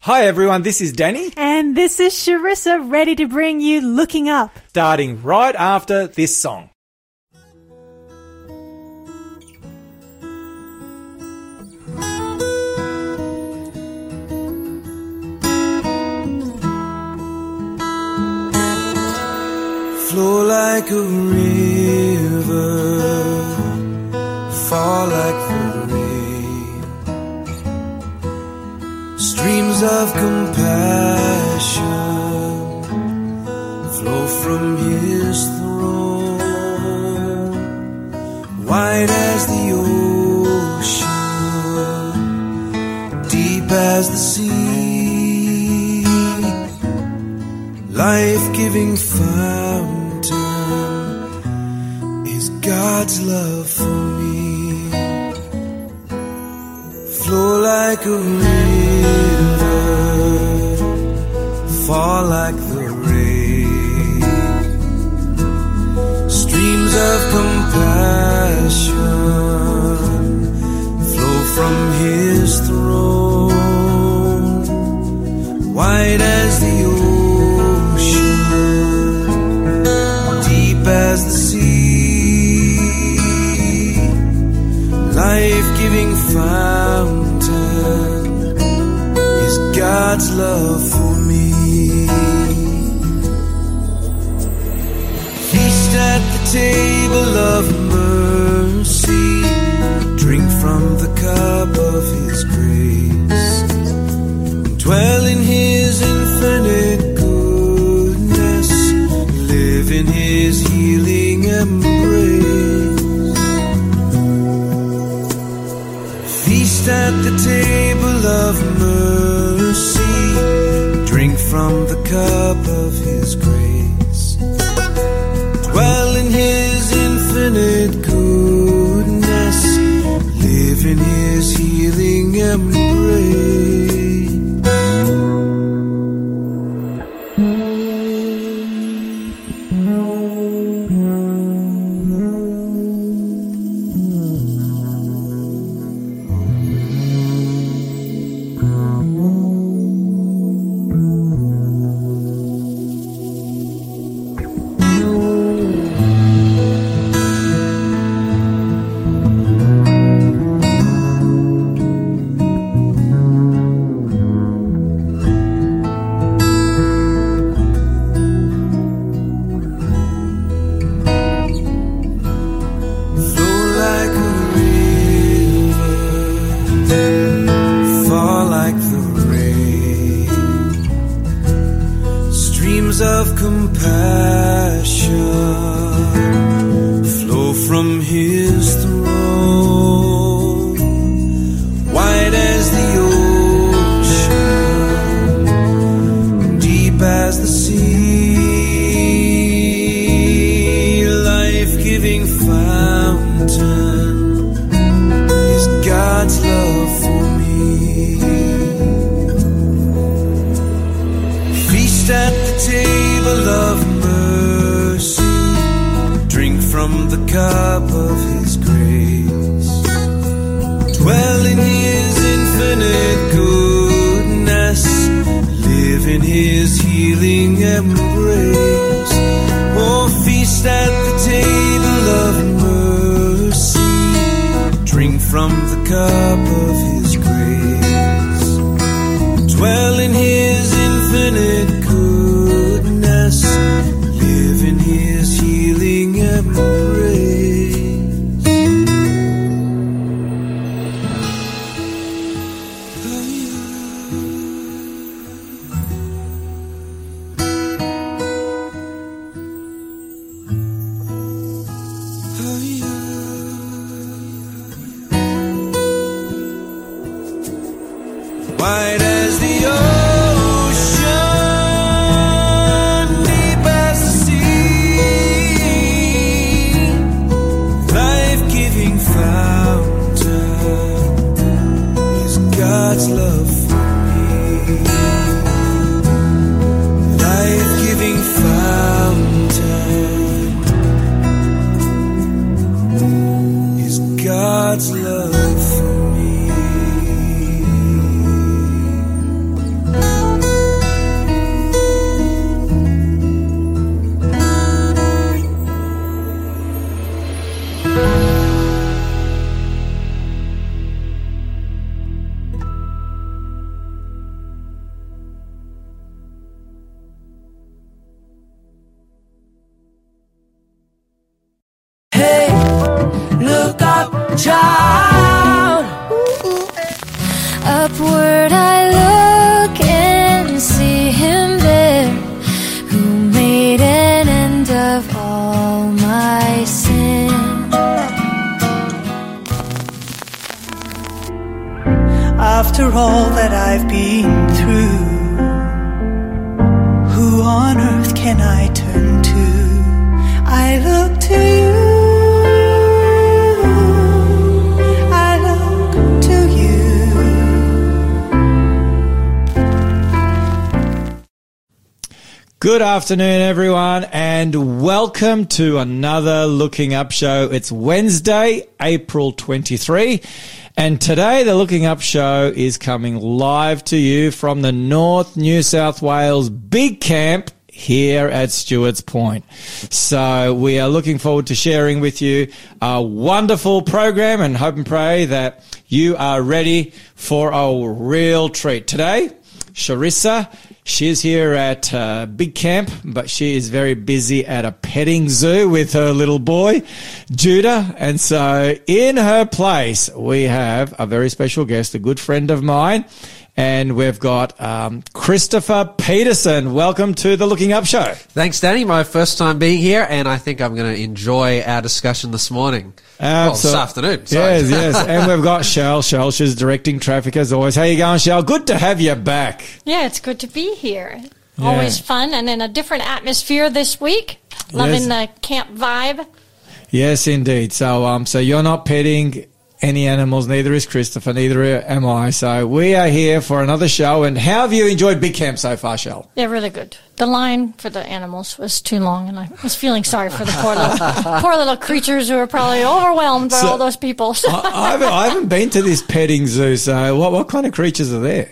Hi everyone, this is Danny. And this is Sharissa, ready to bring you Looking Up. Starting right after this song. Flow like a river, fall like the rain. Streams of compassion flow from His throne. Wide as the ocean, deep as the sea, life-giving fountain is God's love for me. Flow like a river, fall like the rain. Streams of compassion flow from His throne. Wide as the ocean, deep as the sea, life-giving fountain is God's love for me. Feast at the table of mercy, drink from the cup of His grace, dwell in His infinite goodness, live in His healing embrace. Feast at the table of mercy, drink from the cup of His grace, dwell in His infinite goodness, live in His healing embrace. Of compassion flow from His throne. Wide as the ocean, deep as the sea, life-giving fountain is God's love for me. Feast at the table of mercy, drink from the cup of His grace, dwell in His infinite goodness, live in His healing embrace. Oh, feast at the table of mercy, drink from the cup of His grace, dwell in His infinite goodness, live in His healing embrace. Wide as the ocean, deep as the sea, life-giving fountain is God's love for me. Life-giving fountain is God's love for me. child. Upward I look and see him there, who made an end of all my sin. After all that I've been through, who on earth can I turn to? I look to you. I look to you. Good afternoon, everyone, and welcome to another Looking Up show. It's Wednesday, April 23, and today the Looking Up show is coming live to you from the North New South Wales Big Camp here at Stewart's Point. So we are looking forward to sharing with you a wonderful program and hope and pray that you are ready for a real treat. Today, Charissa, she's here at Big Camp, but she is very busy at a petting zoo with her little boy, Judah. And so in her place, we have a very special guest, a good friend of mine, and we've got Christopher Peterson. Welcome to the Looking Up Show. Thanks, Danny. My first time being here, and I think I'm going to enjoy our discussion this morning. Well, this afternoon. Sorry. Yes. And we've got Shell. Shell, she's directing traffic as always. How you going, Shell? Good to have you back. Yeah, it's good to be here. Always fun and in a different atmosphere this week. Loving the camp vibe. Yes, indeed. So you're not petting any animals, neither is Christopher, neither am I. So we are here for another show. And how have you enjoyed Big Camp so far, Shell? Yeah, really good. The line for the animals was too long, and I was feeling sorry for the poor little creatures who are probably overwhelmed by all those people. I haven't been to this petting zoo, so what kind of creatures are there?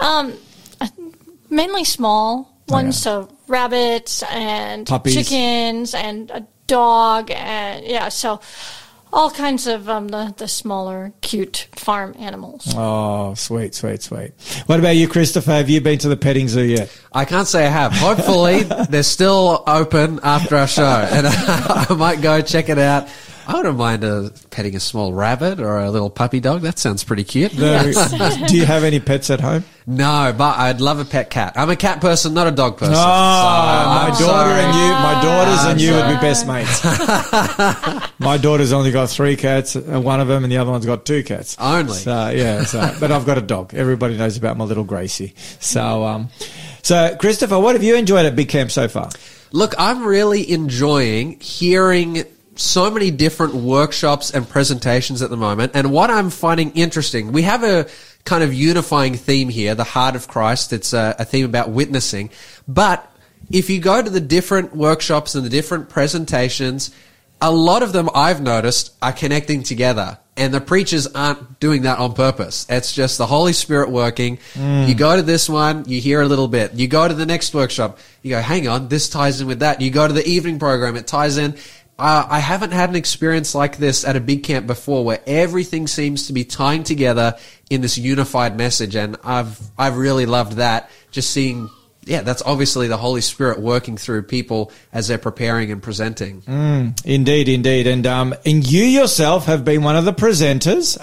Mainly small ones, so rabbits and puppies, chickens, and a dog, and so all kinds of the smaller, cute farm animals. Oh, sweet. What about you, Christopher? Have you been to the petting zoo yet? I can't say I have. Hopefully, they're still open after our show, and I might go check it out. I wouldn't mind petting a small rabbit or a little puppy dog. That sounds pretty cute. Do you have any pets at home? No, but I'd love a pet cat. I'm a cat person, not a dog person. Oh, my daughters and you would be best mates. My daughter's only got 3 cats, one of them, and the other one's got 2 cats. Only. But I've got a dog. Everybody knows about my little Gracie. So Christopher, what have you enjoyed at Big Camp so far? Look, I'm really enjoying hearing so many different workshops and presentations at the moment. And what I'm finding interesting, we have a kind of unifying theme here, the heart of Christ. It's a theme about witnessing. But if you go to the different workshops and the different presentations, a lot of them I've noticed are connecting together. And the preachers aren't doing that on purpose. It's just the Holy Spirit working. You go to this one, you hear a little bit. You go to the next workshop, you go, hang on, this ties in with that. You go to the evening program, it ties in. I haven't had an experience like this at a big camp before where everything seems to be tying together in this unified message, and I've really loved that. Just seeing, that's obviously the Holy Spirit working through people as they're preparing and presenting. Indeed. And you yourself have been one of the presenters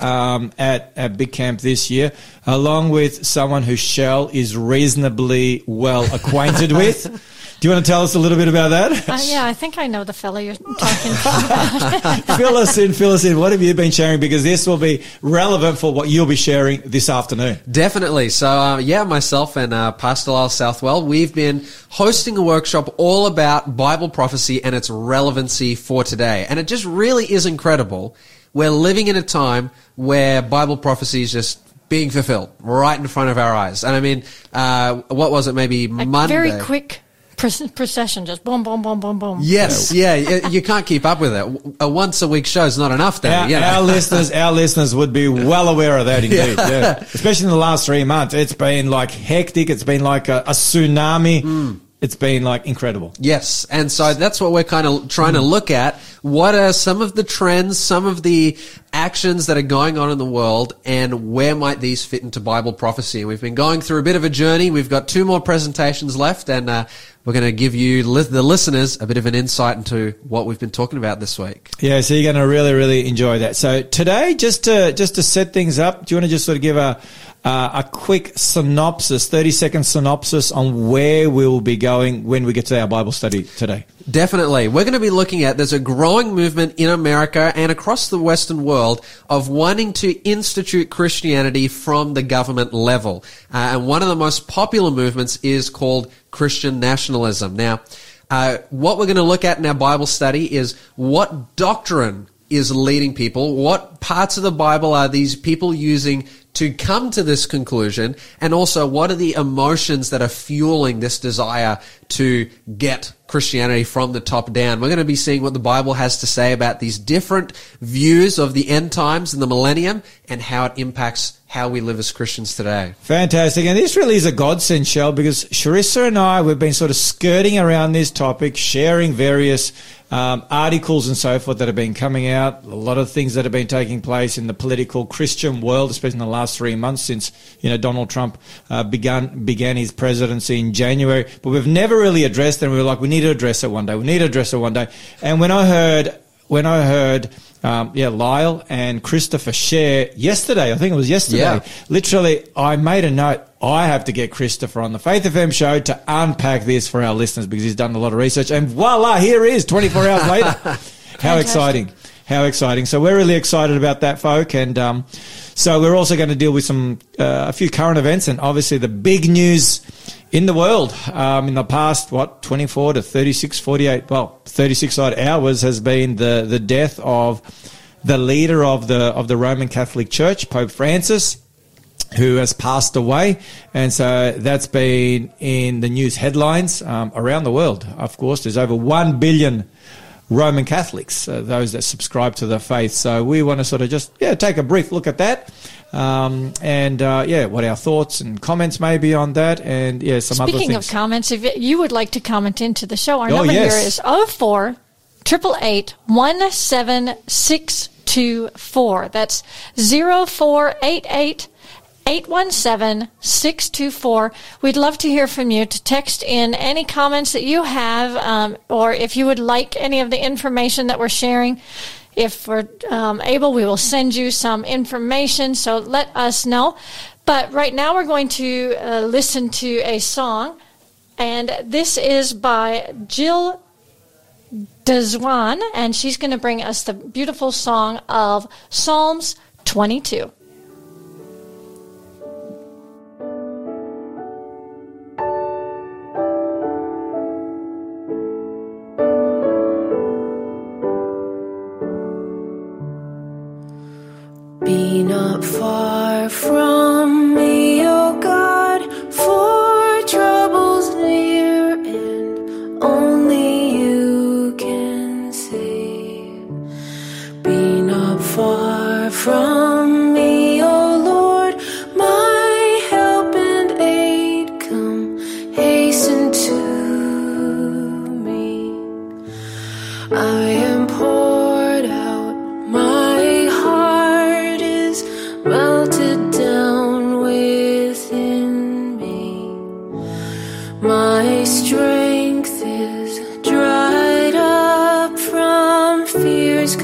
at Big Camp this year, along with someone who Shell is reasonably well acquainted with. Do you want to tell us a little bit about that? I think I know the fellow you're talking about. Fill us in. What have you been sharing? Because this will be relevant for what you'll be sharing this afternoon. Definitely. So, myself and Pastor Lyle Southwell, we've been hosting a workshop all about Bible prophecy and its relevancy for today. And it just really is incredible. We're living in a time where Bible prophecy is just being fulfilled right in front of our eyes. And I mean, what was it, maybe Monday? Very quick procession, just boom, boom, boom, boom, boom. Yes, you can't keep up with it. A once-a-week show is not enough, Danny. Our listeners would be well aware of that, indeed. Yeah. Especially in the last 3 months. It's been like hectic. It's been like a tsunami. It's been like incredible. Yes. And so that's what we're kind of trying to look at. What are some of the trends, some of the actions that are going on in the world, and where might these fit into Bible prophecy? And we've been going through a bit of a journey. We've got 2 more presentations left, and we're going to give you, the listeners, a bit of an insight into what we've been talking about this week. Yeah, so you're going to really, really enjoy that. So today, just to set things up, do you want to just sort of give a quick synopsis, 30-second synopsis on where we'll be going when we get to our Bible study today? Definitely. We're going to be looking at, there's a growing movement in America and across the Western world of wanting to institute Christianity from the government level. And one of the most popular movements is called Christian nationalism. Now, what we're going to look at in our Bible study is what doctrine is leading people, what parts of the Bible are these people using to come to this conclusion, and also what are the emotions that are fueling this desire to get Christianity from the top down. We're going to be seeing what the Bible has to say about these different views of the end times and the millennium and how it impacts how we live as Christians today. Fantastic. And this really is a godsend, Shell, because Sharissa and I, we've been sort of skirting around this topic, sharing various articles and so forth that have been coming out, a lot of things that have been taking place in the political Christian world, especially in the last 3 months since, Donald Trump began his presidency in January. But we've never really addressed it, and we were like, we need to address it one day. We need to address it one day. And when I heard Lyle and Christopher share yesterday, I think it was yesterday, literally, I made a note. I have to get Christopher on the Faith FM show to unpack this for our listeners because he's done a lot of research. And voila, here he is 24 hours later. How exciting. How exciting. So we're really excited about that, folk. And so we're also going to deal with a few current events and obviously the big news in the world in the past, 24 to 36, 48, 36 odd hours has been the death of the leader of the Roman Catholic Church, Pope Francis, who has passed away. And so that's been in the news headlines around the world. Of course, there's over 1 billion Roman Catholics, those that subscribe to the faith. So we want to sort of just take a brief look at that. What our thoughts and comments may be on that, and some other things. Speaking of comments, if you would like to comment into the show, our number here is 04 888 17624. That's 0488 817-624. We'd love to hear from you, to text in any comments that you have, or if you would like any of the information that we're sharing. If we're able, we will send you some information, so let us know. But right now we're going to listen to a song, and this is by Jill Dezwan, and she's going to bring us the beautiful song of Psalms 22. Be not far from me, O God, for trouble's near and only you can save. Be not far from me, O Lord, my help and aid, come hasten to me. I am poured out, my heart is melted down within me. My strength is dried up from fears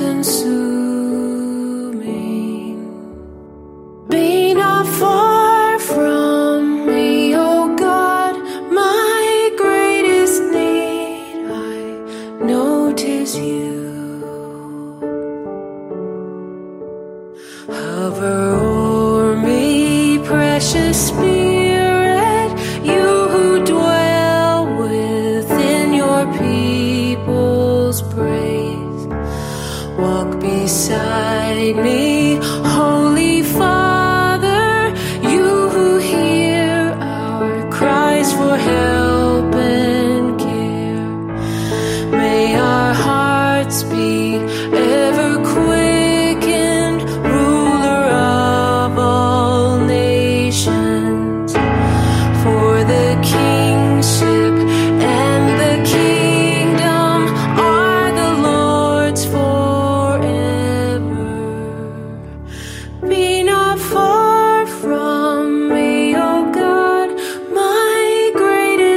consuming. Be not far from me, O God, my greatest need, I know 'tis you. Hover o'er me, precious Spirit, you who dwell within your people's praise. Walk beside me, Holy Father, you who hear our cries for help and care. May our hearts be ever quickened, ruler of all nations, for the kingship and the kingdom are the Lord's forever. Be not far from me, O God, my greatest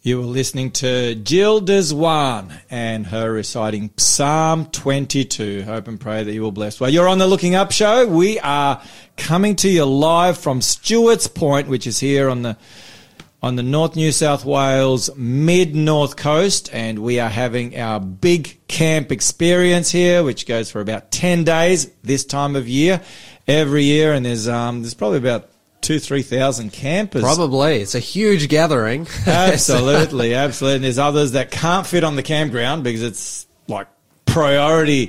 You were listening to Jill Deswan and her reciting Psalm 22. Hope and pray that you will bless. Well, you're on the Looking Up Show. We are coming to you live from Stewart's Point, which is here on the North New South Wales mid-north coast, and we are having our big camp experience here, which goes for about 10 days this time of year, every year, and there's probably about 2,000-3,000 campers. Probably. It's a huge gathering. Absolutely, absolutely. And there's others that can't fit on the campground because it's like priority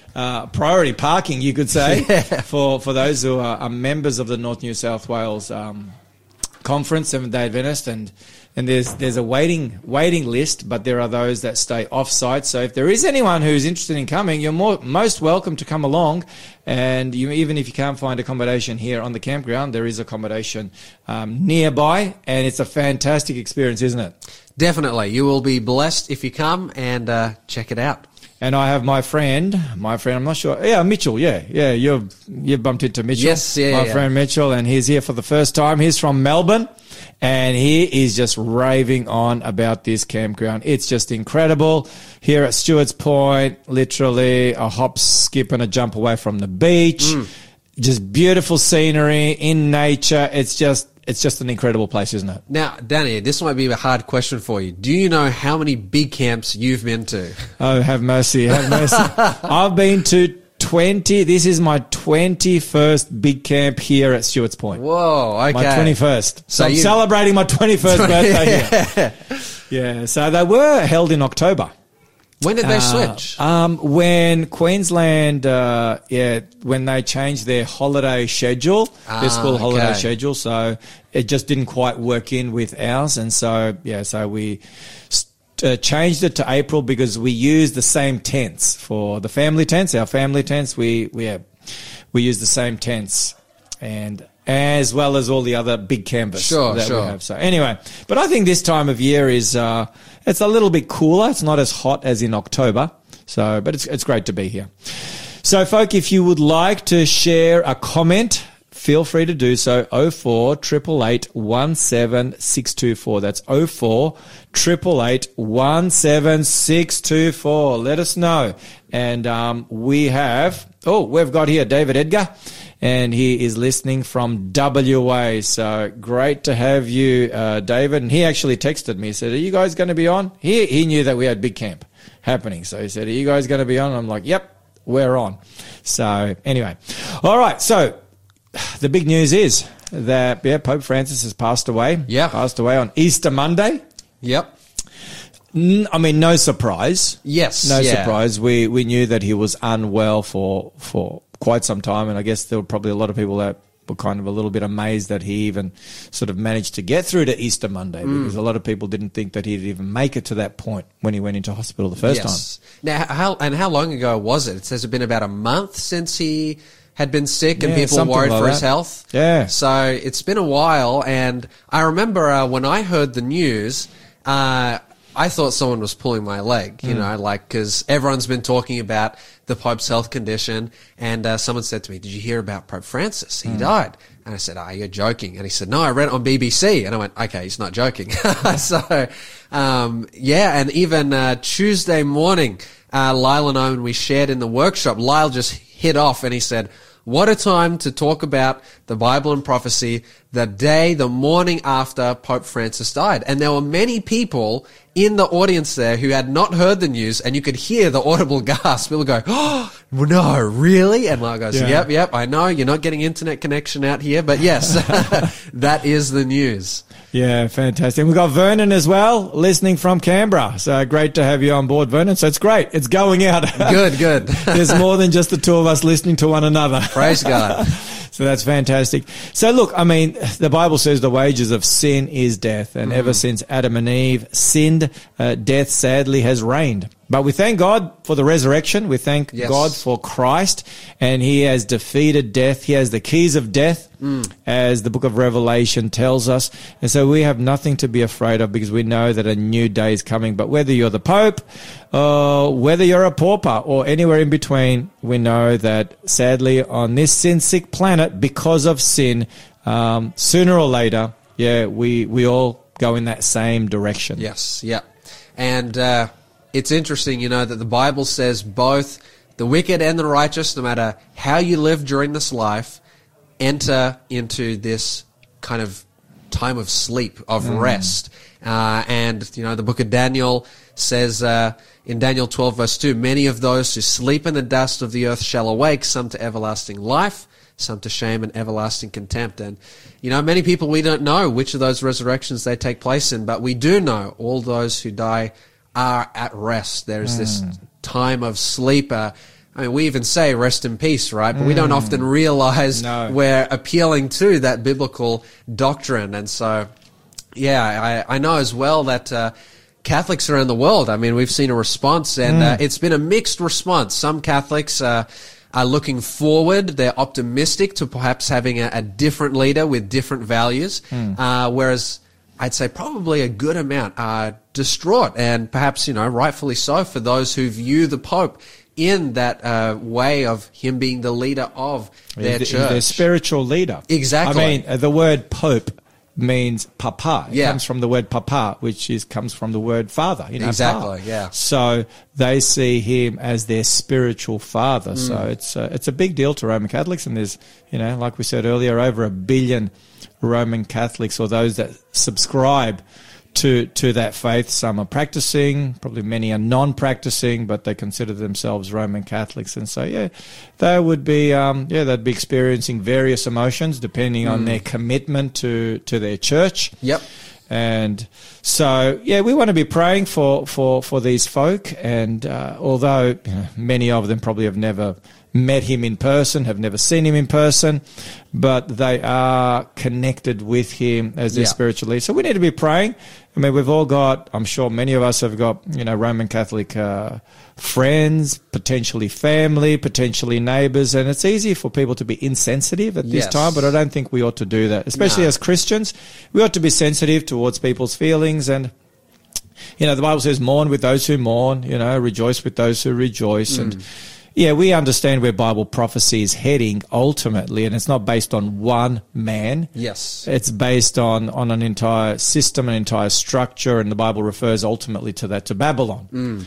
parking, you could say, for those who are members of the North New South Wales Conference, Seventh-day Adventist, and there's a waiting list, but there are those that stay off-site. So if there is anyone who's interested in coming, you're most welcome to come along. And even if you can't find accommodation here on the campground, there is accommodation nearby, and it's a fantastic experience, isn't it? Definitely. You will be blessed if you come and check it out. And I have my friend, I'm not sure. Yeah, Mitchell. Yeah. You've bumped into Mitchell. Yes, yeah. My friend Mitchell, and he's here for the first time. He's from Melbourne, and he is just raving on about this campground. It's just incredible. Here at Stewart's Point, literally a hop, skip, and a jump away from the beach. Just beautiful scenery in nature. It's just an incredible place, isn't it? Now, Danny, this might be a hard question for you. Do you know how many big camps you've been to? Oh, have mercy, have mercy. I've been to 20. This is my 21st big camp here at Stewart's Point. Whoa, okay. My 21st. So I'm celebrating my 21st birthday here. Yeah, so they were held in October. When did they switch? When Queensland, when they changed their holiday schedule, their school holiday schedule, so it just didn't quite work in with ours, and so we changed it to April because we used the same tents for the family tents. Our family tents, we use the same tents, and as well as all the other big canvas that we have. So anyway, but I think this time of year is it's a little bit cooler. It's not as hot as in October. So, but it's great to be here. So, folk, if you would like to share a comment, feel free to do so. 04 888 17624. That's 04 888 17624. Let us know. And we've got here David Edgar, and he is listening from WA. So great to have you, David. And he actually texted me. He said, are you guys going to be on? He knew that we had big camp happening. So he said, are you guys going to be on? And I'm like, yep, we're on. So anyway. All right. So the big news is that Pope Francis has passed away. Yeah. Passed away on Easter Monday. Yep. I mean, no surprise. Yes. No surprise. We knew that he was unwell for quite some time, and I guess there were probably a lot of people that were kind of a little bit amazed that he even sort of managed to get through to Easter Monday, because a lot of people didn't think that he'd even make it to that point when he went into hospital the first time. Now, how long ago was it? It says it's been about a month since he had been sick and people were worried for his health. Yeah. So it's been a while, and I remember when I heard the news, I thought someone was pulling my leg, because everyone's been talking about the Pope's health condition, and someone said to me, did you hear about Pope Francis? He died. And I said, you're joking. And he said, no, I read it on BBC. And I went, okay, he's not joking. So, and even Tuesday morning, Lyle and I, when we shared in the workshop, Lyle just hit off and he said, what a time to talk about the Bible and prophecy the morning after Pope Francis died. And there were many people in the audience there who had not heard the news, and you could hear the audible gasp. People go, oh, no, really? And Lyle goes, yep, I know you're not getting internet connection out here, but yes, that is the news. Yeah, fantastic. We've got Vernon as well, listening from Canberra. So great to have you on board, Vernon. So it's great. It's going out. Good. There's more than just the two of us listening to one another. Praise God. So that's fantastic. So look, I mean, the Bible says the wages of sin is death. And ever since Adam and Eve sinned, death sadly has reigned. But we thank God for the resurrection. We thank God for Christ, and he has defeated death. He has the keys of death, as the book of Revelation tells us. And so we have nothing to be afraid of, because we know that a new day is coming. But whether you're the Pope, whether you're a pauper, or anywhere in between, we know that sadly on this sin-sick planet, because of sin, sooner or later, we all go in that same direction. Yes, yeah. And it's interesting, that the Bible says both the wicked and the righteous, no matter how you live during this life, enter into this kind of time of sleep, of rest. And the book of Daniel says in Daniel 12 verse 2, many of those who sleep in the dust of the earth shall awake, some to everlasting life, some to shame and everlasting contempt. And, many people, we don't know which of those resurrections they take place in, but we do know all those who die are at rest. There's this time of sleep. We even say rest in peace, right? But we don't often realize we're appealing to that biblical doctrine. And so, I know as well that Catholics around the world, we've seen a response, and it's been a mixed response. Some Catholics are looking forward. They're optimistic to perhaps having a different leader with different values, whereas I'd say probably a good amount are distraught, and perhaps, rightfully so, for those who view the Pope in that way of him being the leader of their church. Their spiritual leader. Exactly. The word Pope means papa. It Yeah. comes from the word papa, which comes from the word father. Exactly, pa. yeah. So they see him as their spiritual father. So it's a big deal to Roman Catholics, and there's, like we said earlier, over 1 billion Roman Catholics, or those that subscribe to that faith. Some are practicing, probably many are non-practicing, but they consider themselves Roman Catholics. And so, they would be, they'd be experiencing various emotions depending on their commitment to their church. Yep. And so, we want to be praying for these folk. And although many of them probably have never met him in person, have never seen him in person, but they are connected with him as their spiritual leader. So we need to be praying. We've all got, I'm sure many of us have got, Roman Catholic friends, potentially family, potentially neighbors, and it's easy for people to be insensitive at this time, but I don't think we ought to do that. Especially as Christians, we ought to be sensitive towards people's feelings. And the Bible says, mourn with those who mourn, rejoice with those who rejoice. And we understand where Bible prophecy is heading ultimately, and it's not based on one man. Yes. It's based on an entire system, an entire structure, and the Bible refers ultimately to that, to Babylon.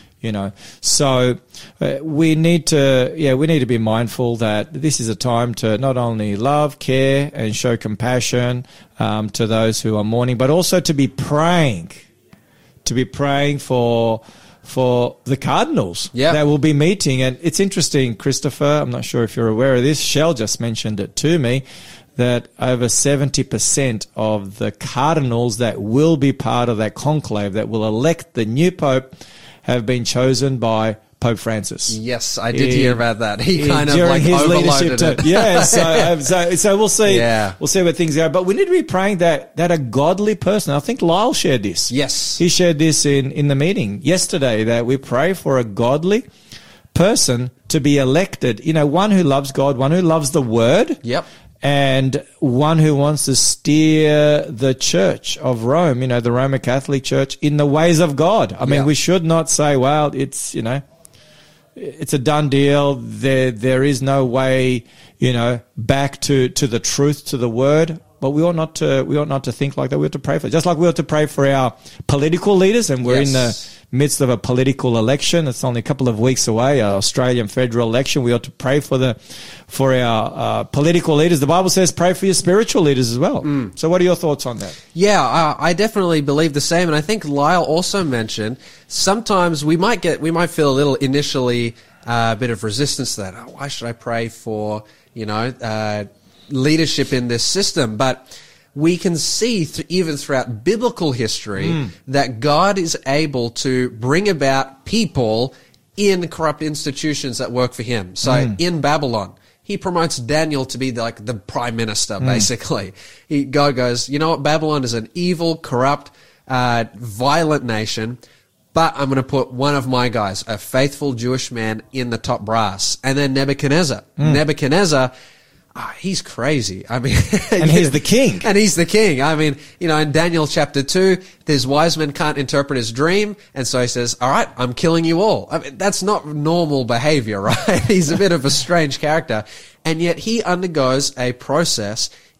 So we need to be mindful that this is a time to not only love, care, and show compassion to those who are mourning, but also to be praying for the cardinals that will be meeting. And it's interesting, Christopher, I'm not sure if you're aware of this, Shell just mentioned it to me, that over 70% of the cardinals that will be part of that conclave that will elect the new Pope have been chosen by Pope Francis. Yes, I did hear about that. He kind of during his overloaded leadership it. So we'll see. We'll see where things go. But we need to be praying that a godly person. I think Lyle shared this. Yes, he shared this in the meeting yesterday, that we pray for a godly person to be elected. One who loves God, one who loves the Word. Yep. And one who wants to steer the Church of Rome, the Roman Catholic Church, in the ways of God. I mean, we should not say, well, it's, it's a done deal. There is no way, back to the truth, to the Word. But we ought not to think like that. We ought to pray for it. Just like we ought to pray for our political leaders, and we're in the midst of a political election. It's only a couple of weeks away, our Australian federal election. We ought to pray for our political leaders. The Bible says pray for your spiritual leaders as well. So what are your thoughts on that? Yeah, I definitely believe the same. And I think Lyle also mentioned sometimes we might feel a little initially a bit of resistance to that. Oh, why should I pray for, leadership in this system? But we can see even throughout biblical history that God is able to bring about people in corrupt institutions that work for him. So in Babylon, he promotes Daniel to be like the prime minister, basically. God goes, you know what, Babylon is an evil, corrupt, violent nation, but I'm going to put one of my guys, a faithful Jewish man, in the top brass. And then Nebuchadnezzar. Nebuchadnezzar, he's crazy. I mean, and he's the king. And he's the king. I mean, in Daniel chapter 2, his wise men can't interpret his dream. And so he says, all right, I'm killing you all. I mean, that's not normal behavior, right? He's a bit of a strange character. And yet he undergoes a process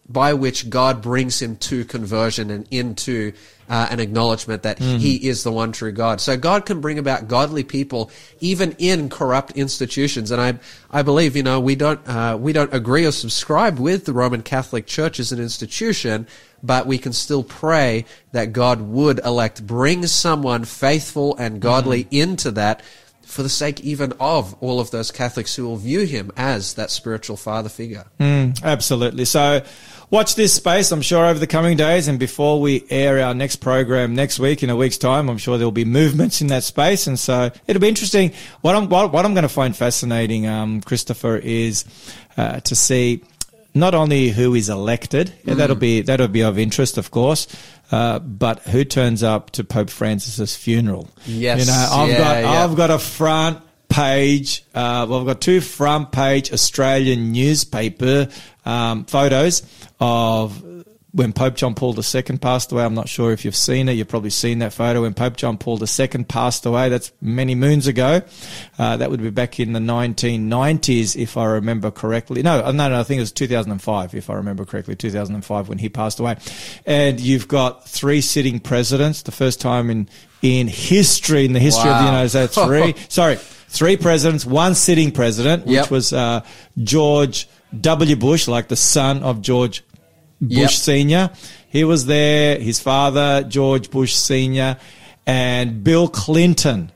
by which God brings him to conversion and into an acknowledgement that he is the one true God. So God can bring about godly people even in corrupt institutions. And I believe, we don't agree or subscribe with the Roman Catholic Church as an institution, but we can still pray that God would bring someone faithful and godly into that, for the sake even of all of those Catholics who will view him as that spiritual father figure. Absolutely. So watch this space, I'm sure, over the coming days. And before we air our next program next week, in a week's time, I'm sure there'll be movements in that space. And so it'll be interesting. What I'm going to find fascinating, Christopher, is to see not only who is elected, that'll be of interest, of course, but who turns up to Pope Francis's funeral. Yes. I've got a front page, I've got 2 front page Australian newspaper photos of when Pope John Paul II passed away. I'm not sure if you've seen it. You've probably seen that photo when Pope John Paul II passed away. That's many moons ago. That would be back in the 1990s, if I remember correctly. No, I think it was 2005, if I remember correctly, 2005 when he passed away. And you've got 3 sitting presidents, the first time in history, of the United States. 3 presidents, 1 sitting president, which was George W. Bush, like the son of George Bush Sr. He was there, his father, George Bush Sr., and Bill Clinton,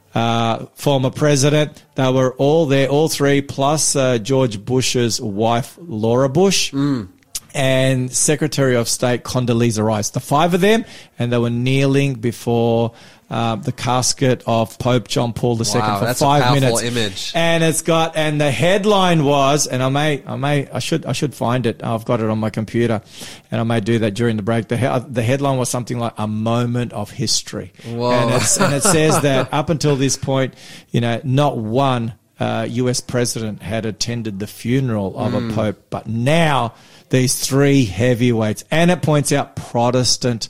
former president. They were all there, all 3, plus George Bush's wife, Laura Bush, and Secretary of State Condoleezza Rice. The 5 of them, and they were kneeling before the casket of Pope John Paul II for 5 minutes. That's a powerful image. And the headline was, and I should find it. I've got it on my computer, and I may do that during the break. The headline was something like "A Moment of History," and it says that up until this point, not one U.S. president had attended the funeral of a pope, but now these 3 heavyweights, and it points out Protestant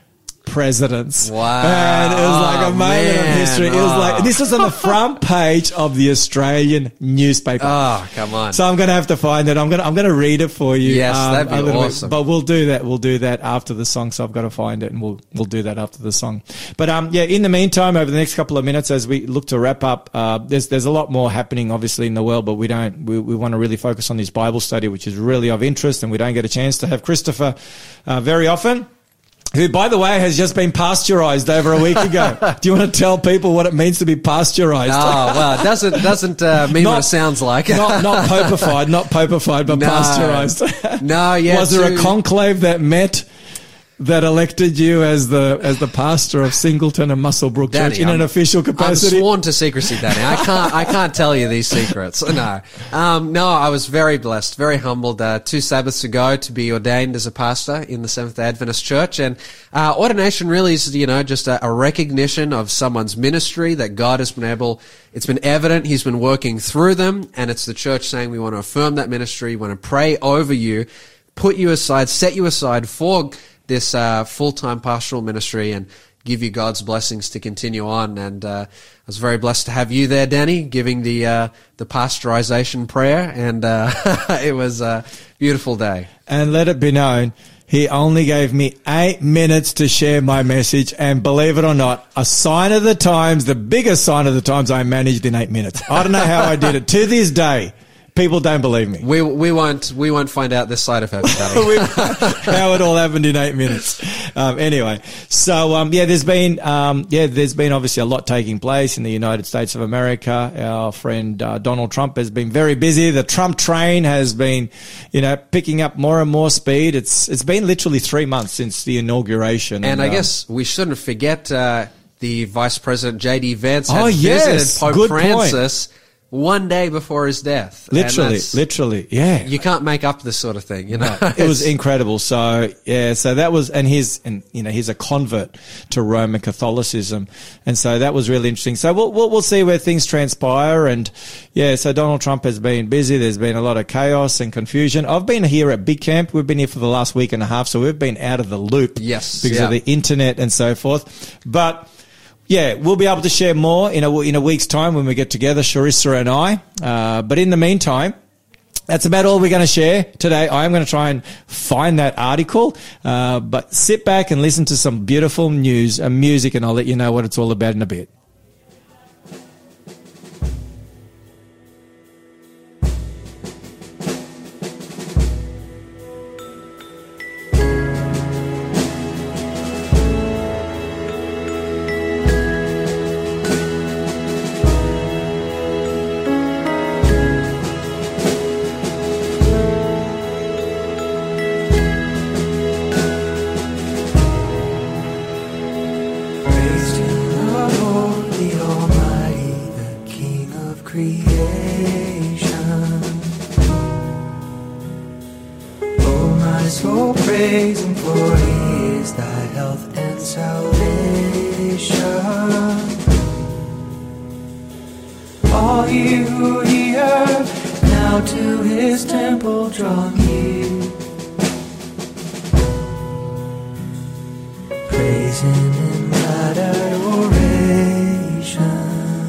presidents. Wow. And it was like a moment of history. It was like, this was on the front page of the Australian newspaper. Oh, come on. So I'm going to have to find it. I'm going to read it for you. Yes, that'd be awesome. But we'll do that. We'll do that after the song. So I've got to find it, and we'll do that after the song. But, in the meantime, over the next couple of minutes, as we look to wrap up, there's a lot more happening, obviously, in the world, but we want to really focus on this Bible study, which is really of interest, and we don't get a chance to have Christopher very often, who, by the way, has just been pasteurized over a week ago. Do you want to tell people what it means to be pasteurized? Oh, well, it doesn't mean what it sounds like. not popified, but pasteurized. No, yeah. Was there a conclave that met that elected you as the pastor of Singleton and Musselbrook Danny, Church in an official capacity? I'm sworn to secrecy, Danny. I can't tell you these secrets. No. I was very blessed, very humbled, 2 Sabbaths ago to be ordained as a pastor in the Seventh-day Adventist Church. And, ordination really is, just a recognition of someone's ministry that God has it's been evident He's been working through them. And it's the church saying we want to affirm that ministry, we want to pray over you, put you aside, set you aside for this full-time pastoral ministry, and give you God's blessings to continue on. And I was very blessed to have you there, Danny, giving the pasteurization prayer, and it was a beautiful day. And let it be known, he only gave me 8 minutes to share my message, and believe it or not, a sign of the times, the biggest sign of the times, I managed in 8 minutes. I don't know how I did it. To this day, people don't believe me. We won't find out this side of heaven, Danny. How it all happened in 8 minutes. Anyway, so there's been obviously a lot taking place in the United States of America. Our friend Donald Trump has been very busy. The Trump train has been, picking up more and more speed. It's been literally 3 months since the inauguration, and I guess we shouldn't forget the Vice President J.D. Vance had visited Pope Francis. Point. 1 day before his death. Literally, yeah. You can't make up this sort of thing, It was incredible. So that was, and he's a convert to Roman Catholicism. And so that was really interesting. So we'll see where things transpire. And so Donald Trump has been busy. There's been a lot of chaos and confusion. I've been here at Big Camp. We've been here for the last week and a half. So we've been out of the loop. Yes. Because of the internet and so forth. But, we'll be able to share more in a week's time when we get together, Sharissa and I. But in the meantime, That's about all we're going to share today. I'm going to try and find that article, but sit back and listen to some beautiful news and music, and I'll let you know what it's all about in a bit. So praise him, for he is thy health and salvation. All you who hear, now to his temple draw near. Praise him in glad adoration.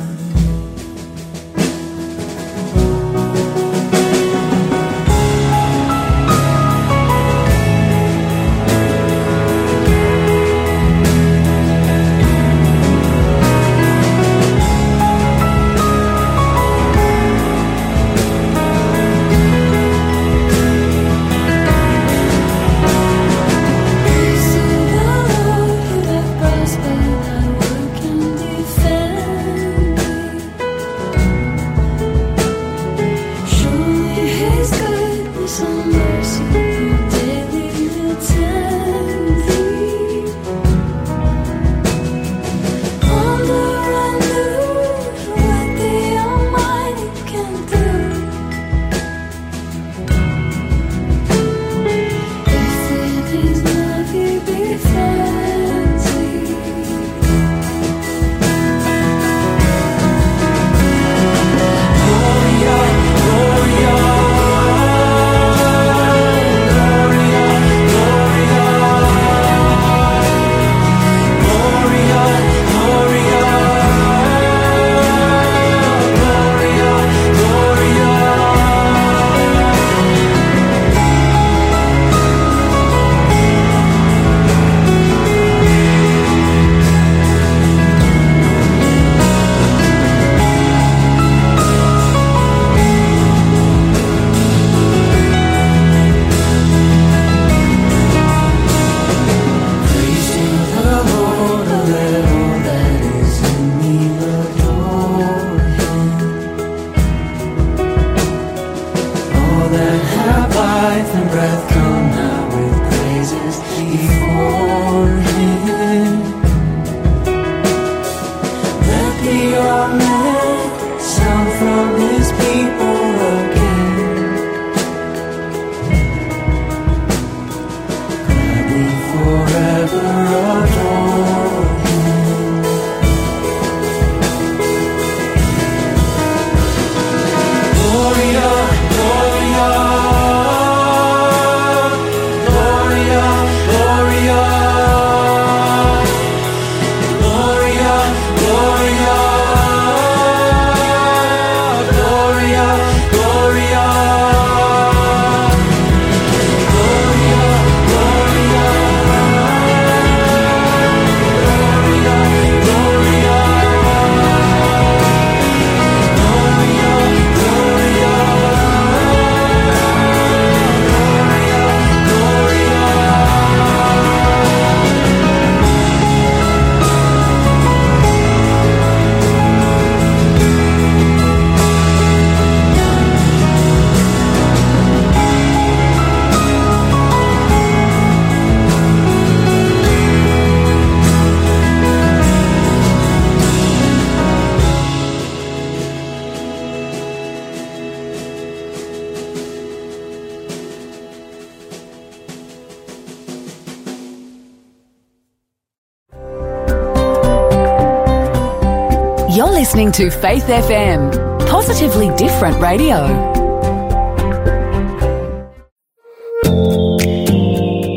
You're listening to Faith FM, positively different radio. Hey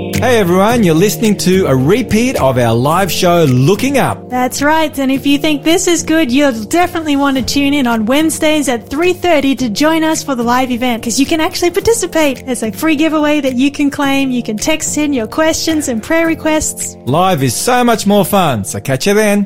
everyone. You're listening to a repeat of our live show, Looking Up. That's right. And if you think this is good, you'll definitely want to tune in on Wednesdays at 3:30 to join us for the live event, because you can actually participate. It's a free giveaway that you can claim. You can text in your questions and prayer requests. Live is so much more fun, so catch you then.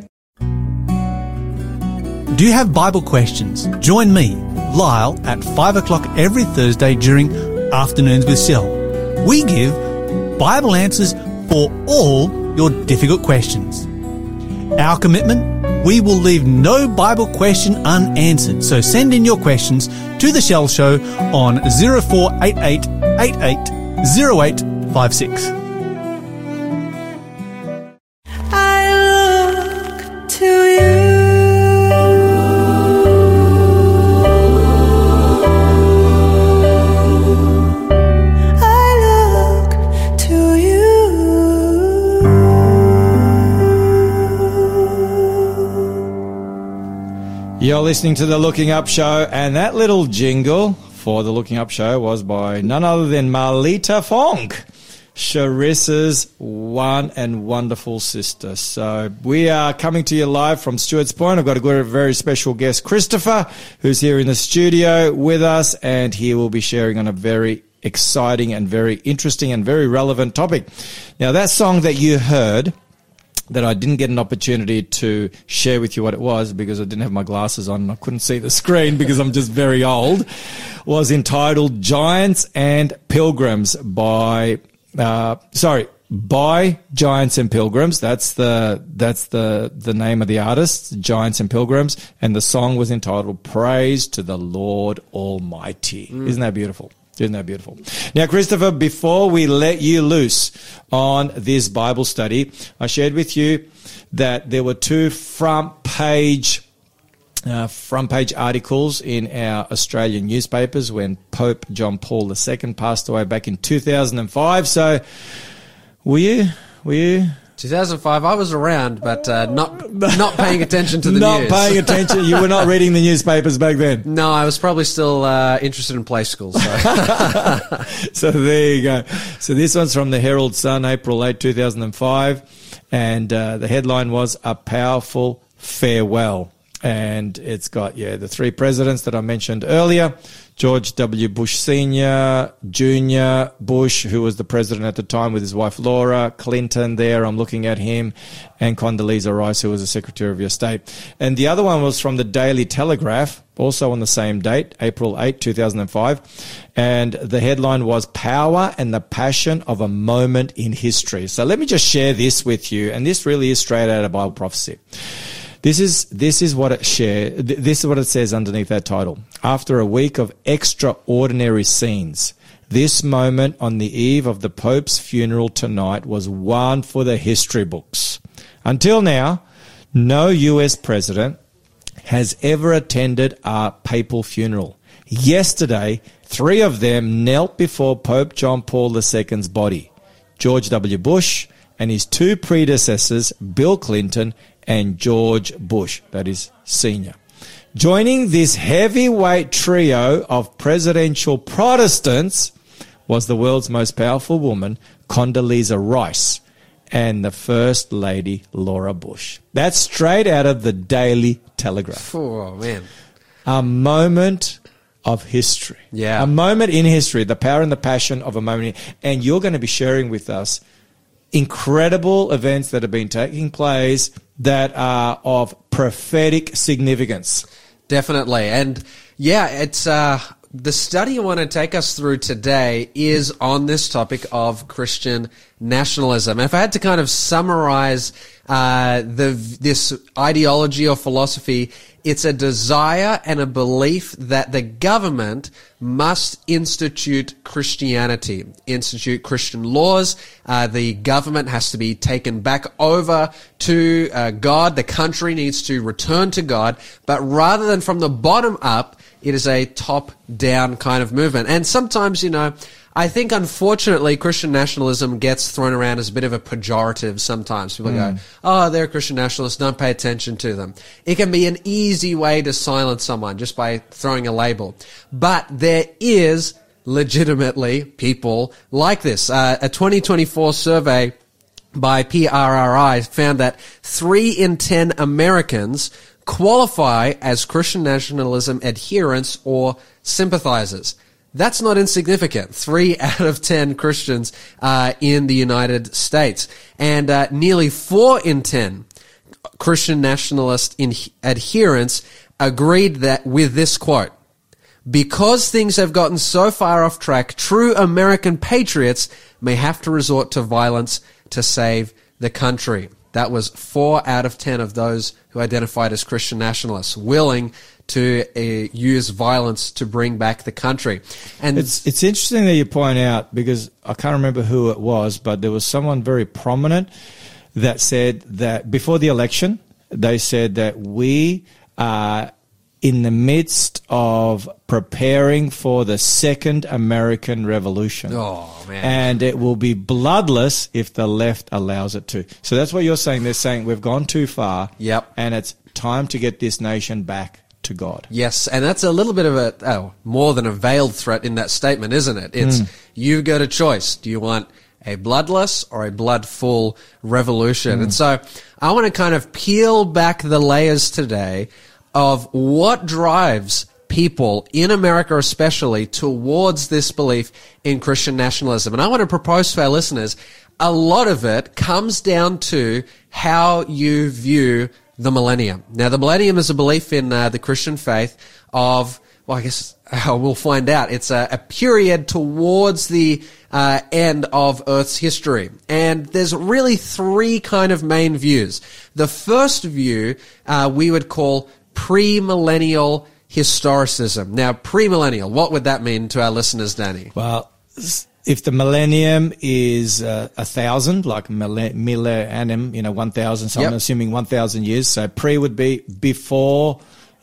Do you have Bible questions? Join me, Lyle, at 5 o'clock every Thursday during Afternoons with Sil. We give Bible answers for all your difficult questions. Our commitment? We will leave no Bible question unanswered. So send in your questions to the Shell Show on 0488 88 0856. I look to you. You're listening to the Looking Up Show, and that little jingle for the Looking Up Show was by none other than Marlita Fong, Sharissa's one and wonderful sister. So we are coming to you live from Stewart's Point. I've got a very special guest, Christopher, who's here in the studio with us, and he will be sharing on a very exciting and very interesting and very relevant topic. Now, that song that you heard, that I didn't get an opportunity to share with you what it was because I didn't have my glasses on and I couldn't see the screen because I'm just very old, was entitled Giants and Pilgrims by Giants and Pilgrims. That's the name of the artist, Giants and Pilgrims, and the song was entitled Praise to the Lord Almighty. Isn't that beautiful? Isn't that beautiful? Now, Christopher, before we let you loose on this Bible study, I shared with you that there were two front page articles in our Australian newspapers when Pope John Paul II passed away back in 2005. So, were you? 2005, I was around, but not paying attention to the news. Not paying attention. You were not reading the newspapers back then. No, I was probably still interested in play school. So. So there you go. So this one's from the Herald Sun, April 8, 2005, and the headline was A Powerful Farewell. And it's got, the three presidents that I mentioned earlier, George W. Bush Sr., Jr. Bush, who was the president at the time with his wife Laura, Clinton there, I'm looking at him, and Condoleezza Rice, who was the Secretary of State. And the other one was from the Daily Telegraph, also on the same date, April 8, 2005. And the headline was Power and the Passion of a Moment in History. So let me just share this with you, and this really is straight out of Bible prophecy. This is what it This is what it says underneath that title. After a week of extraordinary scenes, this moment on the eve of the Pope's funeral tonight was one for the history books. Until now, no US president has ever attended a papal funeral. Yesterday, 3 of them knelt before Pope John Paul II's body. George W. Bush and his 2 predecessors, Bill Clinton and George Bush, that is Senior. Joining this heavyweight trio of presidential Protestants was the world's most powerful woman, Condoleezza Rice, and the First Lady, Laura Bush. That's straight out of the Daily Telegraph. Oh, man. A moment of history. Yeah. A moment in history, the power and the passion of a moment. And you're going to be sharing with us incredible events that have been taking place that are of prophetic significance. Definitely. And it's the study I want to take us through today is on this topic of Christian nationalism. And if I had to kind of summarize this ideology or philosophy, it's a desire and a belief that the government must institute Christianity, institute Christian laws. The government has to be taken back over to God. The country needs to return to God. But rather than from the bottom up, it is a top-down kind of movement. And sometimes, I think, unfortunately, Christian nationalism gets thrown around as a bit of a pejorative sometimes. People go, oh, they're Christian nationalists, don't pay attention to them. It can be an easy way to silence someone just by throwing a label. But there is legitimately people like this. A 2024 survey by PRRI found that 3 in 10 Americans qualify as Christian nationalism adherents or sympathizers. That's not insignificant. 3 out of 10 Christians in the United States. And nearly 4 in 10 Christian nationalist adherents agreed that with this quote, "Because things have gotten so far off track, true American patriots may have to resort to violence to save the country." That was 4 out of 10 of those who identified as Christian nationalists willing to use violence to bring back the country. And it's interesting that you point out, because I can't remember who it was, but there was someone very prominent that said that before the election, they said that we are in the midst of preparing for the second American Revolution. Oh, man. And it will be bloodless if the left allows it to. So that's what you're saying. They're saying we've gone too far. Yep. And it's time to get this nation back to God. Yes, and that's a little bit of more than a veiled threat in that statement, isn't it? It's you've got a choice. Do you want a bloodless or a blood-full revolution? And so I want to kind of peel back the layers today of what drives people in America especially towards this belief in Christian nationalism. And I want to propose to our listeners, a lot of it comes down to how you view the millennium. Now, the millennium is a belief in the Christian faith of, well, I guess we'll find out. It's a period towards the end of Earth's history. And there's really 3 kind of main views. The first view we would call premillennial historicism. Now, premillennial, what would that mean to our listeners, Danny? Well, if the millennium is 1,000, like millennium, 1,000, so I'm assuming 1,000 years. So pre would be before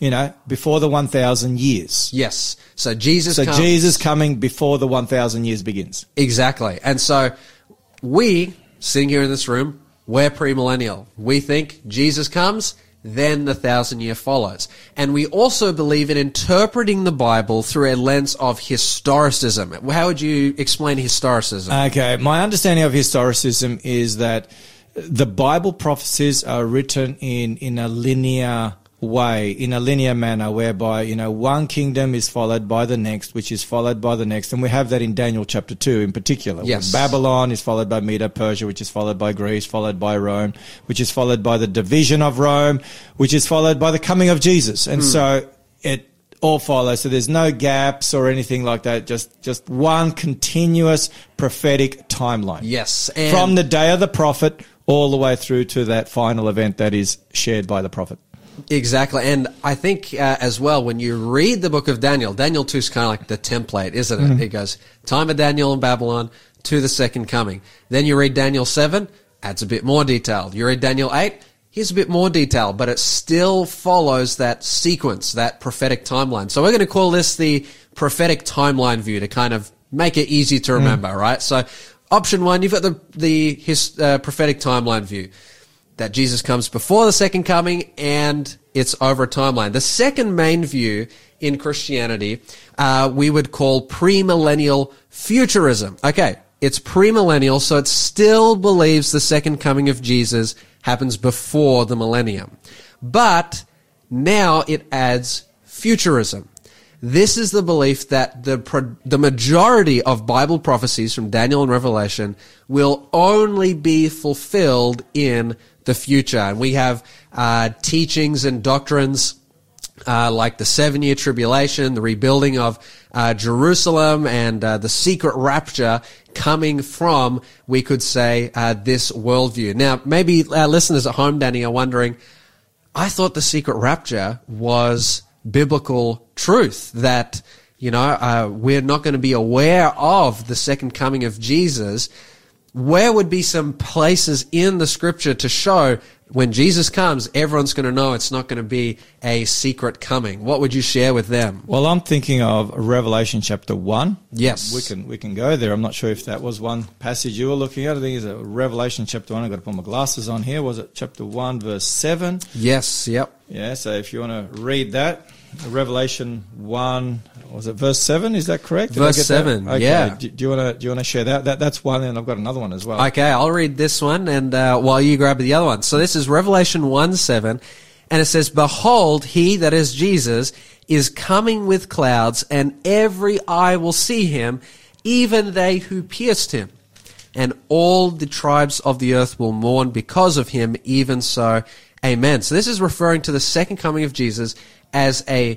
the 1,000 years. Yes. So Jesus coming before the 1,000 years begins. Exactly. And so we, sitting here in this room, we're premillennial. We think Jesus comes, then the 1,000-year follows. And we also believe in interpreting the Bible through a lens of historicism. How would you explain historicism? Okay, my understanding of historicism is that the Bible prophecies are written in a linear way, in a linear manner, whereby, one kingdom is followed by the next, which is followed by the next. And we have that in Daniel chapter 2 in particular. Yes. Babylon is followed by Medo-Persia, which is followed by Greece, followed by Rome, which is followed by the division of Rome, which is followed by the coming of Jesus. And so it all follows. So there's no gaps or anything like that. Just one continuous prophetic timeline. Yes. From the day of the prophet all the way through to that final event that is shared by the prophet. Exactly. And I think as well, when you read the book of Daniel 2 is kind of like the template, isn't it? It goes, time of Daniel in Babylon to the second coming. Then you read Daniel 7, adds a bit more detail. You read Daniel 8, here's a bit more detail, but it still follows that sequence, that prophetic timeline. So we're going to call this the prophetic timeline view to kind of make it easy to remember, right? So option 1, you've got the prophetic timeline view, that Jesus comes before the second coming and it's over a timeline. The second main view in Christianity, we would call premillennial futurism. Okay, it's premillennial, so it still believes the second coming of Jesus happens before the millennium. But now it adds futurism. This is the belief that the majority of Bible prophecies from Daniel and Revelation will only be fulfilled in the future. And we have teachings and doctrines like the 7-year tribulation, the rebuilding of Jerusalem, and the secret rapture coming from, we could say, this worldview. Now, maybe our listeners at home, Danny, are wondering, I thought the secret rapture was biblical truth, that, we're not going to be aware of the second coming of Jesus. Where would be some places in the scripture to show when Jesus comes, everyone's going to know it's not going to be a secret coming. What would you share with them? Well, I'm thinking of Revelation chapter 1. Yes. We can go there. I'm not sure if that was one passage you were looking at. I think it's Revelation chapter 1. I've got to put my glasses on here. Was it chapter 1, verse 7? Yes, yep. Yeah, so if you want to read that, Revelation 1, was it verse 7? Is that correct? Did I Verse get 7, that? Okay. yeah. Do you want to share that? That's one, and I've got another one as well. Okay, I'll read this one, and while you grab the other one. So this is Revelation 1:7, and it says, "Behold, he, that is Jesus, is coming with clouds, and every eye will see him, even they who pierced him. And all the tribes of the earth will mourn because of him, even so, amen." So this is referring to the second coming of Jesus as a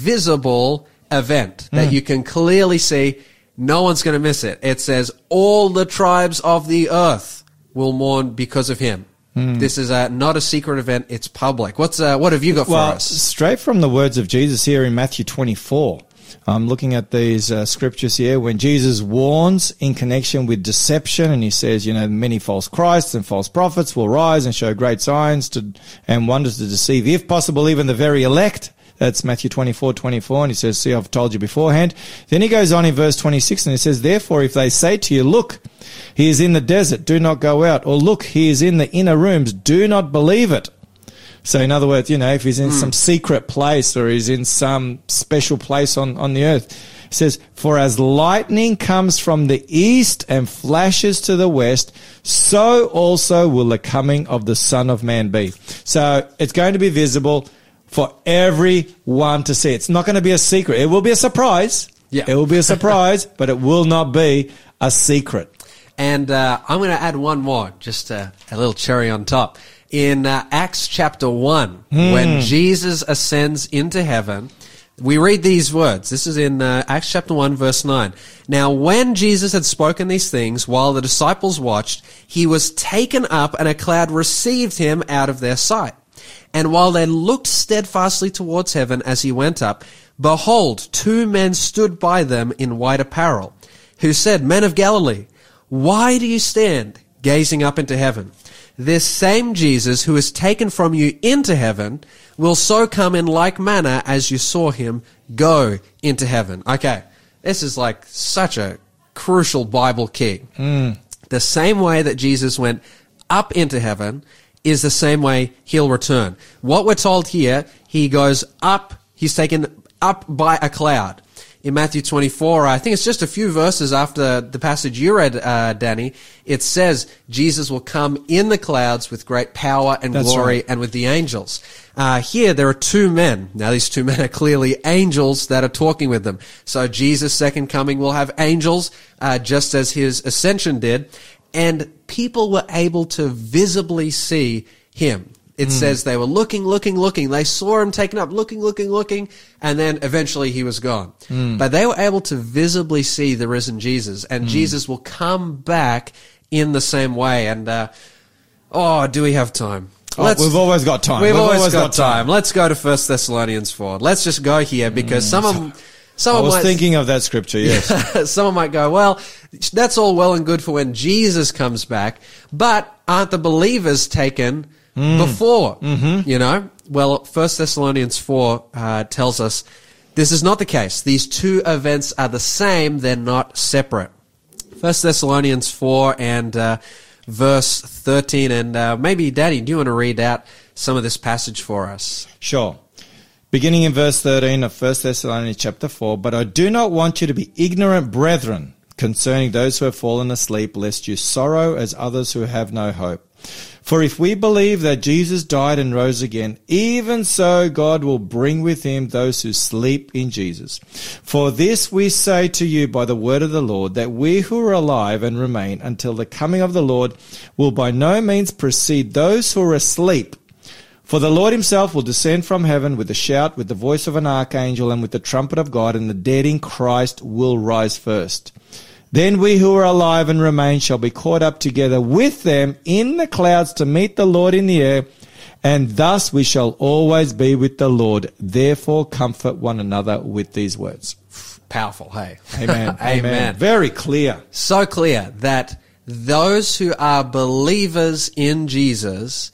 visible event that you can clearly see. No one's going to miss it. It says all the tribes of the earth will mourn because of him. This is not a secret event. It's public. What have you got for us? Straight from the words of Jesus here in Matthew 24. I'm looking at these scriptures here when Jesus warns in connection with deception, and he says, many false Christs and false prophets will rise and show great signs and wonders to deceive, if possible, even the very elect. That's Matthew 24:24, and he says, "See, I've told you beforehand." Then he goes on in verse 26, and he says, "Therefore, if they say to you, 'Look, he is in the desert,' do not go out. Or, 'Look, he is in the inner rooms,' do not believe it." So in other words, if he's in some secret place or he's in some special place on the earth, it says, "For as lightning comes from the east and flashes to the west, so also will the coming of the Son of Man be." So it's going to be visible for everyone to see. It's not going to be a secret. It will be a surprise. Yeah. It will be a surprise, but it will not be a secret. And I'm going to add one more, just a little cherry on top. In Acts chapter 1, when Jesus ascends into heaven, we read these words. This is in Acts chapter 1, verse 9. "Now when Jesus had spoken these things, while the disciples watched, he was taken up, and a cloud received him out of their sight. And while they looked steadfastly towards heaven as he went up, behold, 2 men stood by them in white apparel, who said, 'Men of Galilee, why do you stand gazing up into heaven? This same Jesus who is taken from you into heaven will so come in like manner as you saw him go into heaven.'" Okay, this is like such a crucial Bible key. The same way that Jesus went up into heaven is the same way he'll return. What we're told here, he goes up, he's taken up by a cloud. In Matthew 24, I think it's just a few verses after the passage you read, Danny, it says Jesus will come in the clouds with great power and glory and with the angels. Here there are 2 men. Now these 2 men are clearly angels that are talking with them. So Jesus' second coming will have angels, just as his ascension did. And people were able to visibly see him. It says they were looking. They saw him taken up, looking, and then eventually he was gone. But they were able to visibly see the risen Jesus, and Jesus will come back in the same way. And, do we have time? We've always got time. We've always got time. Let's go to 1 Thessalonians 4. Let's just go here because I was thinking of that scripture, yes. Someone might go, well, that's all well and good for when Jesus comes back, but aren't the believers taken before? Well, 1 Thessalonians 4 tells us this is not the case. These 2 events are the same. They're not separate. 1 Thessalonians 4 and verse 13. And maybe, Daddy, do you want to read out some of this passage for us? Sure. Beginning in verse 13 of 1 Thessalonians chapter 4, "But I do not want you to be ignorant, brethren, concerning those who have fallen asleep, lest you sorrow as others who have no hope. For if we believe that Jesus died and rose again, even so God will bring with him those who sleep in Jesus. For this we say to you by the word of the Lord, that we who are alive and remain until the coming of the Lord will by no means precede those who are asleep. For the Lord himself will descend from heaven with a shout, with the voice of an archangel, and with the trumpet of God, and the dead in Christ will rise first. Then we who are alive and remain shall be caught up together with them in the clouds to meet the Lord in the air, and thus we shall always be with the Lord. Therefore comfort one another with these words." Powerful, hey? Amen. Amen. Very clear. So clear that those who are believers in Jesus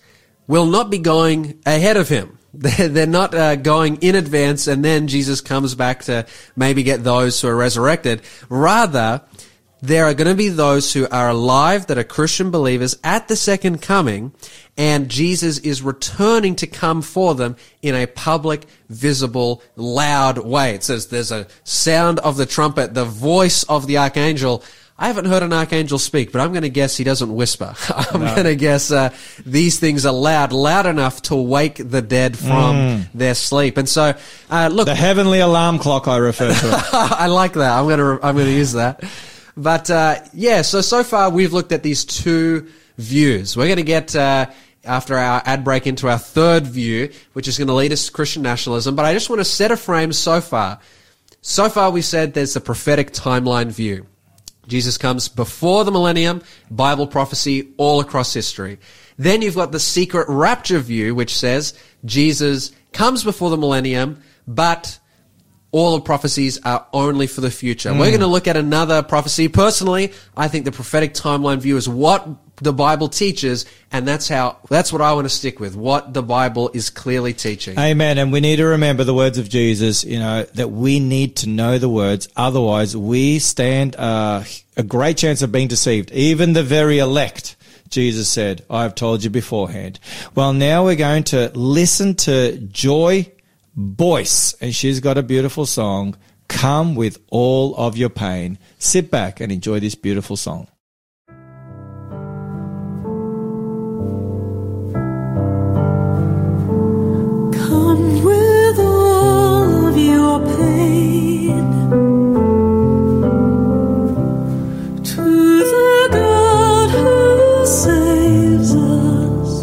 will not be going ahead of him. They're not going in advance and then Jesus comes back to maybe get those who are resurrected. Rather, there are going to be those who are alive that are Christian believers at the second coming, and Jesus is returning to come for them in a public, visible, loud way. It says there's a sound of the trumpet, the voice of the archangel. I haven't heard an archangel speak, but I'm going to guess he doesn't whisper. I'm going to guess these things are loud enough to wake the dead from their sleep. And so, look, the heavenly alarm clock I refer to it. I like that. I'm going to use that. But so far we've looked at these two views. We're going to get after our ad break into our third view, which is going to lead us to Christian nationalism. But I just want to set a frame so far. So far we said there's the prophetic timeline view. Jesus comes before the millennium, Bible prophecy all across history. Then you've got the secret rapture view, which says Jesus comes before the millennium, but all of prophecies are only for the future. We're going to look at another prophecy. Personally, I think the prophetic timeline view is what the Bible teaches, and that's what I want to stick with, what the Bible is clearly teaching. Amen. And we need to remember the words of Jesus, that we need to know the words. Otherwise, we stand a great chance of being deceived. Even the very elect, Jesus said, I have told you beforehand. Well, now we're going to listen to Joy Boyce, and she's got a beautiful song, Come With All of Your Pain. Sit back and enjoy this beautiful song. Come with all of your pain to the God who saves us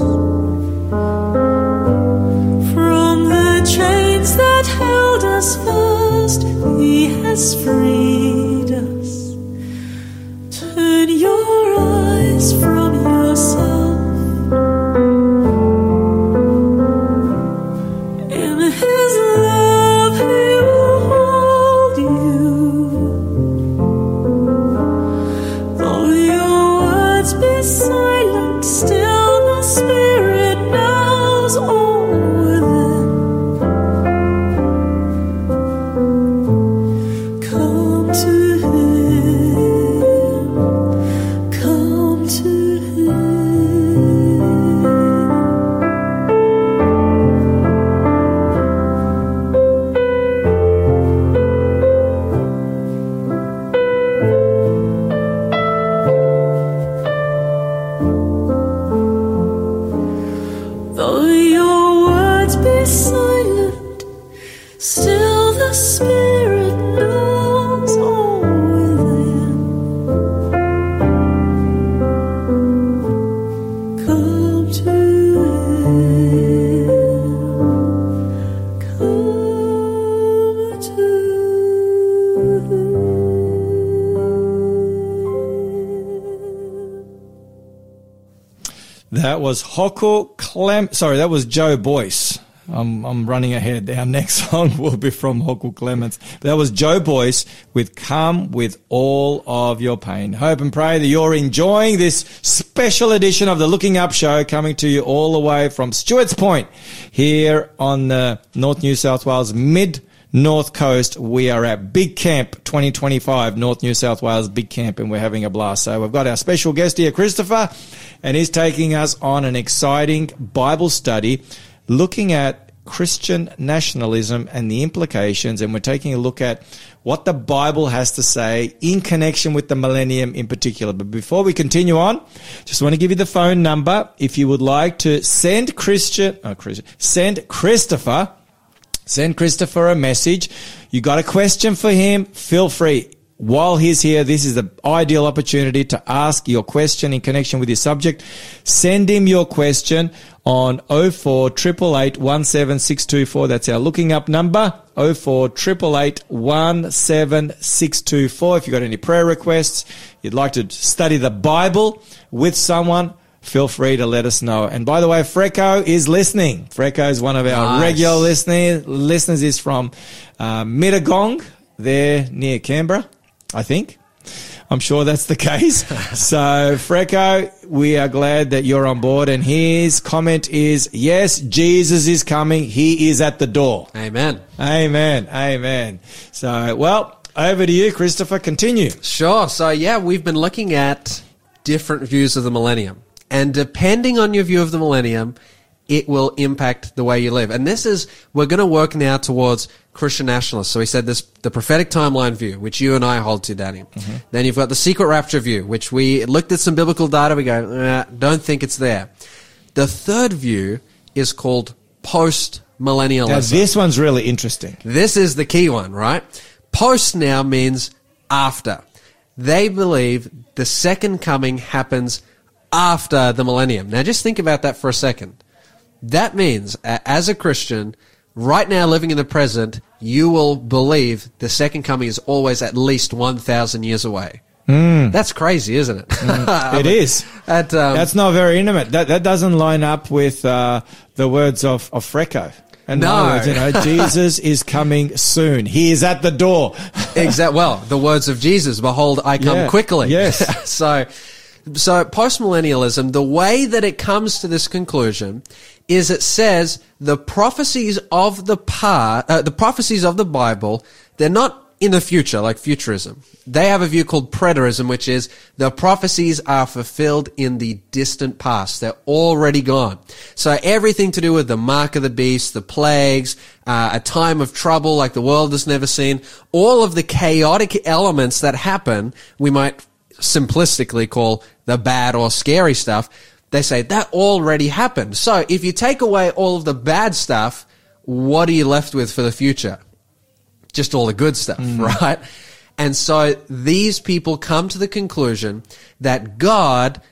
from the chains that held us fast. He has freed us. Turn your eyes from yourself. His love, He will hold you. Though your words be silent, still the Spirit knows all within. Come to Him, come to Him. Though your words be silent, still the Spirit knows all within. Come to Him, come to Him. That was that was Joe Boyce. I'm running ahead. Our next song will be from Hoku Clements. But that was Joe Boyce with Come With All of Your Pain. Hope and pray that you're enjoying this special edition of the Looking Up Show, coming to you all the way from Stewart's Point here on the North New South Wales Mid-North Coast. We are at Big Camp 2025, North New South Wales Big Camp, and we're having a blast. So we've got our special guest here, Christopher, and he's taking us on an exciting Bible study looking at Christian nationalism and the implications, and we're taking a look at what the Bible has to say in connection with the millennium in particular. But before we continue on, just want to give you the phone number if you would like to send Christopher a message. You got a question for him, feel free. While he's here, this is the ideal opportunity to ask your question in connection with your subject. Send him your question on 048888 17624. That's our looking up number, 048888 17624. If you've got any prayer requests, you'd like to study the Bible with someone, feel free to let us know. And by the way, Freco is listening. Freco is one of our regular listeners. Is from Mittagong, there near Canberra, I think. I'm sure that's the case. So, Freco, we are glad that you're on board. And his comment is, yes, Jesus is coming. He is at the door. Amen. Amen. Amen. So, well, over to you, Christopher. Continue. Sure. So, yeah, we've been looking at different views of the millennium. And depending on your view of the millennium, it will impact the way you live. And we're going to work now towards Christian nationalists. So he said the prophetic timeline view, which you and I hold to, Danny. Mm-hmm. Then you've got the secret rapture view, which we looked at some biblical data. We go, don't think it's there. The third view is called post-millennialism. Now, this one's really interesting. This is the key one, right? Post now means after. They believe the second coming happens after the millennium. Now, just think about that for a second. That means, as a Christian, right now living in the present, you will believe the second coming is always at least 1,000 years away. That's crazy, isn't it? It is. That's not very intimate. That doesn't line up with the words of Freco. And no. Words, Jesus is coming soon. He is at the door. Exactly. Well, the words of Jesus, behold, I come quickly. Yes. So postmillennialism, the way that it comes to this conclusion is it says the prophecies of the Bible, they're not in the future, like futurism. They have a view called preterism, which is the prophecies are fulfilled in the distant past. They're already gone. So everything to do with the mark of the beast, the plagues, a time of trouble like the world has never seen, all of the chaotic elements that happen, we might simplistically call the bad or scary stuff. They say that already happened. So if you take away all of the bad stuff, what are you left with for the future? Just all the good stuff, right? And so these people come to the conclusion that God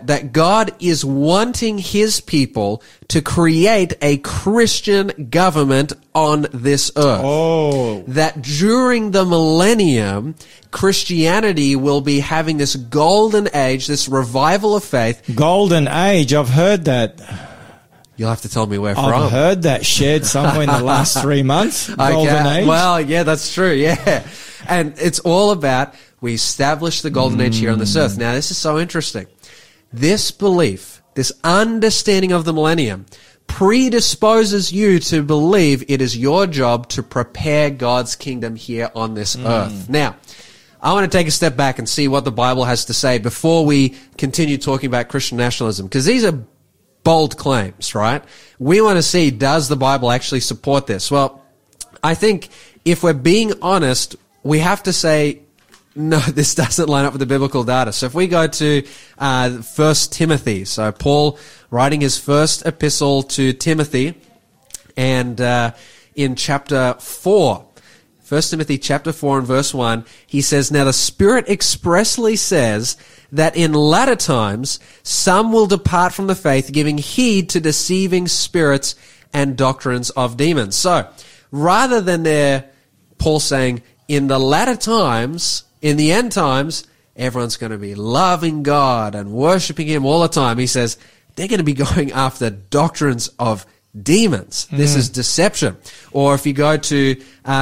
is wanting his people to create a Christian government on this earth. Oh. That during the millennium, Christianity will be having this golden age, this revival of faith. Golden age, I've heard that. You'll have to tell me where from. I've heard that shared somewhere in the last 3 months. Golden age. Well, yeah, that's true. Yeah. And it's all about, we establish the golden age here on this earth. Now, this is so interesting. This belief, this understanding of the millennium, predisposes you to believe it is your job to prepare God's kingdom here on this earth. Now, I want to take a step back and see what the Bible has to say before we continue talking about Christian nationalism, because these are bold claims, right? We want to see, does the Bible actually support this? Well, I think if we're being honest, we have to say, no, this doesn't line up with the biblical data. So if we go to 1 Timothy, so Paul writing his first epistle to Timothy, and in chapter 4, 1 Timothy chapter 4 and verse 1, he says, now the Spirit expressly says that in latter times some will depart from the faith, giving heed to deceiving spirits and doctrines of demons. So rather than Paul saying, in the latter times, in the end times, everyone's going to be loving God and worshiping him all the time, he says, they're going to be going after doctrines of demons. This is deception. Or if you go to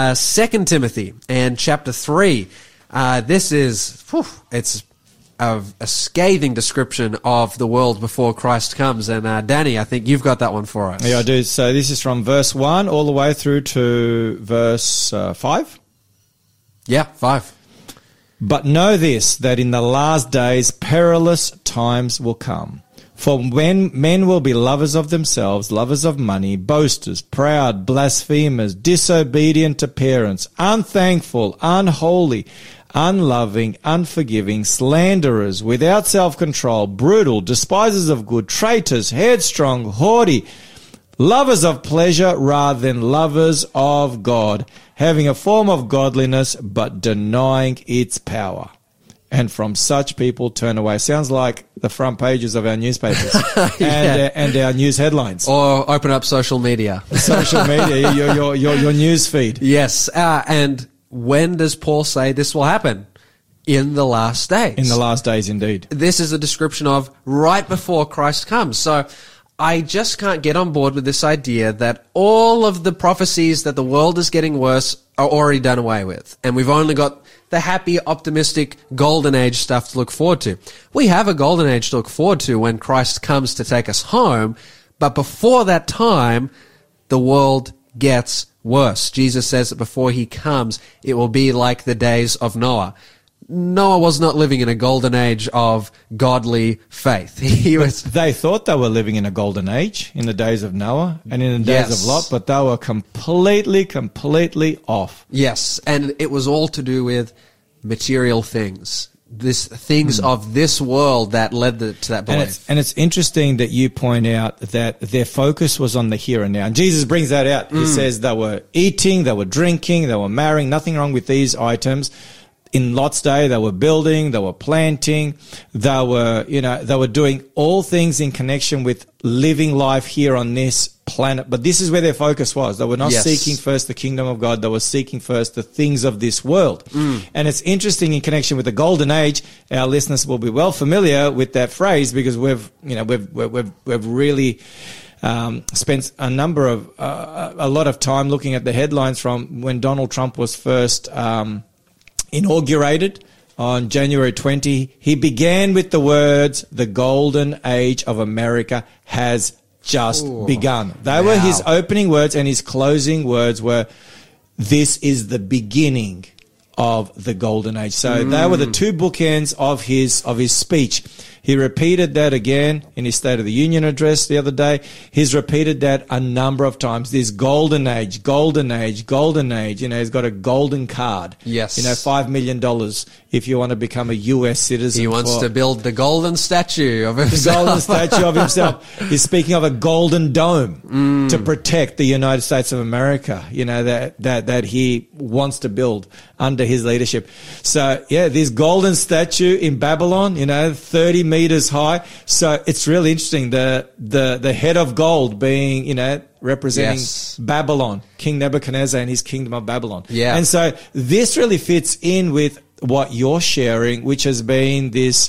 2 Timothy and chapter 3, this is, it's a scathing description of the world before Christ comes. And Danny, I think you've got that one for us. Yeah, I do. So this is from verse 1 all the way through to verse 5. Yeah, 5. But know this, that in the last days perilous times will come. For when men will be lovers of themselves, lovers of money, boasters, proud, blasphemers, disobedient to parents, unthankful, unholy, unloving, unforgiving, slanderers, without self-control, brutal, despisers of good, traitors, headstrong, haughty, lovers of pleasure rather than lovers of God, having a form of godliness but denying its power. And from such people turn away. Sounds like the front pages of our newspapers and our news headlines. Or open up social media. Social media, your news feed. Yes. And when does Paul say this will happen? In the last days. In the last days, indeed. This is a description of right before Christ comes. So I just can't get on board with this idea that all of the prophecies that the world is getting worse are already done away with. And we've only got the happy, optimistic, golden age stuff to look forward to. We have a golden age to look forward to when Christ comes to take us home. But before that time, the world gets worse. Jesus says that before he comes, it will be like the days of Noah. Noah was not living in a golden age of godly faith. They thought they were living in a golden age in the days of Noah and in the days of Lot, but they were completely off. Yes, and it was all to do with material things. Things of this world that led to that belief. And it's interesting that you point out that their focus was on the here and now. And Jesus brings that out. He says they were eating, they were drinking, they were marrying, nothing wrong with these items. In Lot's day, they were building, they were planting, they were doing all things in connection with living life here on this planet. But this is where their focus was. They were not seeking first the kingdom of God. They were seeking first the things of this world. And it's interesting in connection with the golden age. Our listeners will be well familiar with that phrase because we've really spent a lot of time looking at the headlines from when Donald Trump was first inaugurated on January 20. He began with the words, "The golden age of America has just begun." They were his opening words, and his closing words were, "This is the beginning of the golden age." So they were the two bookends of his speech. He repeated that again in his State of the Union address the other day. He's repeated that a number of times. This golden age, golden age, golden age. He's got a golden card. Yes. $5 million if you want to become a U.S. citizen. He wants to build the golden statue of himself. The golden statue of himself. He's speaking of a golden dome to protect the United States of America, that he wants to build under his leadership. So, this golden statue in Babylon, 30 meters high. So it's really interesting. The head of gold being, representing Babylon, King Nebuchadnezzar and his kingdom of Babylon. Yeah. And so this really fits in with what you're sharing, which has been this,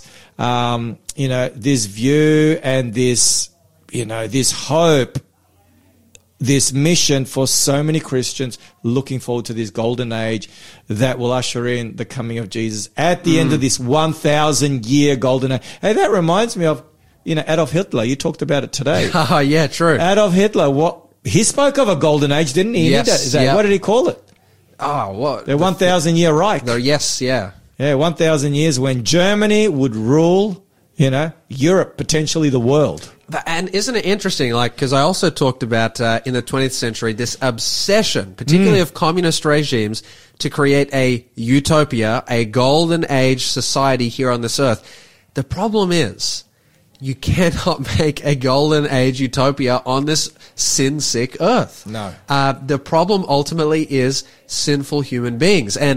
this view and this, this hope, this mission for so many Christians looking forward to this golden age that will usher in the coming of Jesus at the end of this 1,000-year golden age. Hey, that reminds me of, Adolf Hitler. You talked about it today. Oh, yeah, true. Adolf Hitler, he spoke of a golden age, didn't he? Yes. What did he call it? Oh, what? The 1,000-year Reich. Yes, yeah. Yeah, 1,000 years when Germany would rule, Europe, potentially the world. And isn't it interesting, because I also talked about in the 20th century, this obsession, particularly of communist regimes, to create a utopia, a golden age society here on this earth. The problem is, you cannot make a golden age utopia on this sin-sick earth. No. The problem ultimately is sinful human beings. And,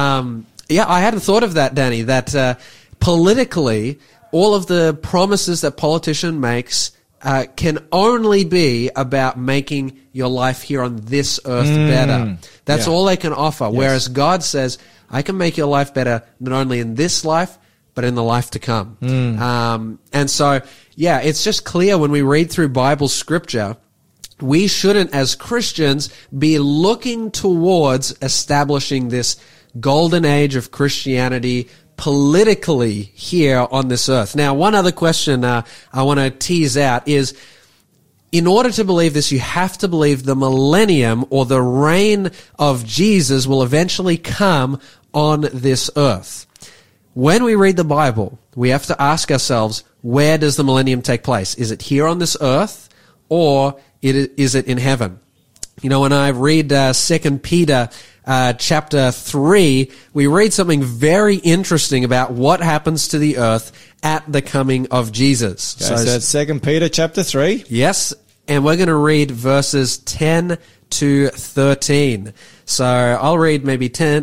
I hadn't thought of that, Danny, that politically, all of the promises that politician makes can only be about making your life here on this earth better. That's all they can offer. Yes. Whereas God says, I can make your life better not only in this life, but in the life to come. And so, it's just clear when we read through Bible scripture, we shouldn't, as Christians, be looking towards establishing this golden age of Christianity politically here on this earth. Now, one other question I want to tease out is, in order to believe this, you have to believe the millennium or the reign of Jesus will eventually come on this earth. When we read the Bible, we have to ask ourselves, where does the millennium take place? Is it here on this earth, or is it in heaven? When I read 2 Peter chapter 3, we read something very interesting about what happens to the earth at the coming of Jesus. Okay, so that's 2 Peter chapter 3. Yes, and we're going to read verses 10 to 13. So I'll read maybe 10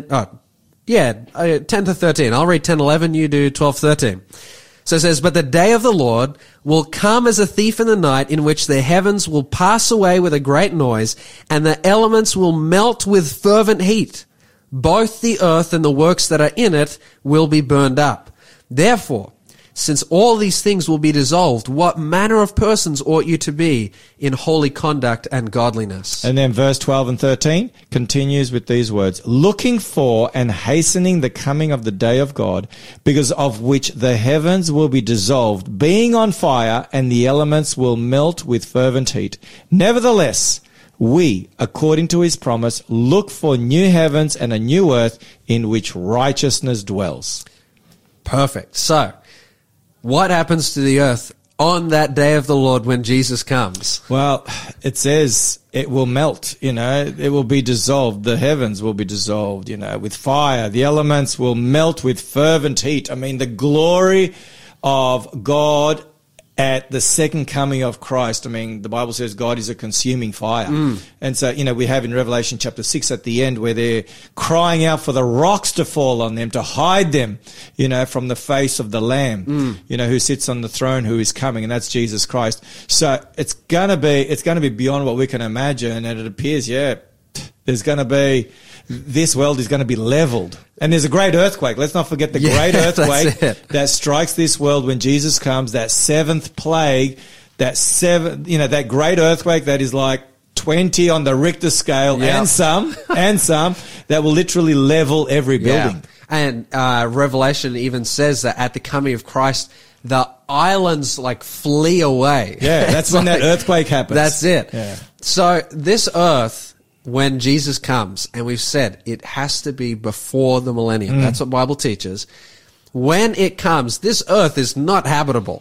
to 13. I'll read 10, 11, you do 12, 13. So it says, "But the day of the Lord will come as a thief in the night, in which the heavens will pass away with a great noise, and the elements will melt with fervent heat. Both the earth and the works that are in it will be burned up. Therefore, Since all these things will be dissolved, what manner of persons ought you to be in holy conduct and godliness? And then verse 12 and 13 continues with these words, looking for and hastening the coming of the day of God, because of which the heavens will be dissolved, being on fire, and the elements will melt with fervent heat. Nevertheless, we, according to his promise, look for new heavens and a new earth in which righteousness dwells. Perfect. So, what happens to the earth on that day of the Lord when Jesus comes? Well, it says it will melt, it will be dissolved. The heavens will be dissolved, with fire. The elements will melt with fervent heat. I mean, the glory of God at the second coming of Christ. I mean, the Bible says God is a consuming fire. And so, we have in Revelation chapter 6 at the end where they're crying out for the rocks to fall on them, to hide them, from the face of the Lamb, who sits on the throne, who is coming, and that's Jesus Christ. So it's going to be beyond what we can imagine. And it appears, this world is going to be leveled. And there's a great earthquake. Let's not forget the great earthquake that strikes this world when Jesus comes, that seventh plague, that great earthquake that is like 20 on the Richter scale and some that will literally level every building. And Revelation even says that at the coming of Christ, the islands flee away. Yeah, that's when that earthquake happens. That's it. Yeah. So this earth, when Jesus comes, and we've said it has to be before the millennium. That's what the Bible teaches. When it comes, this earth is not habitable.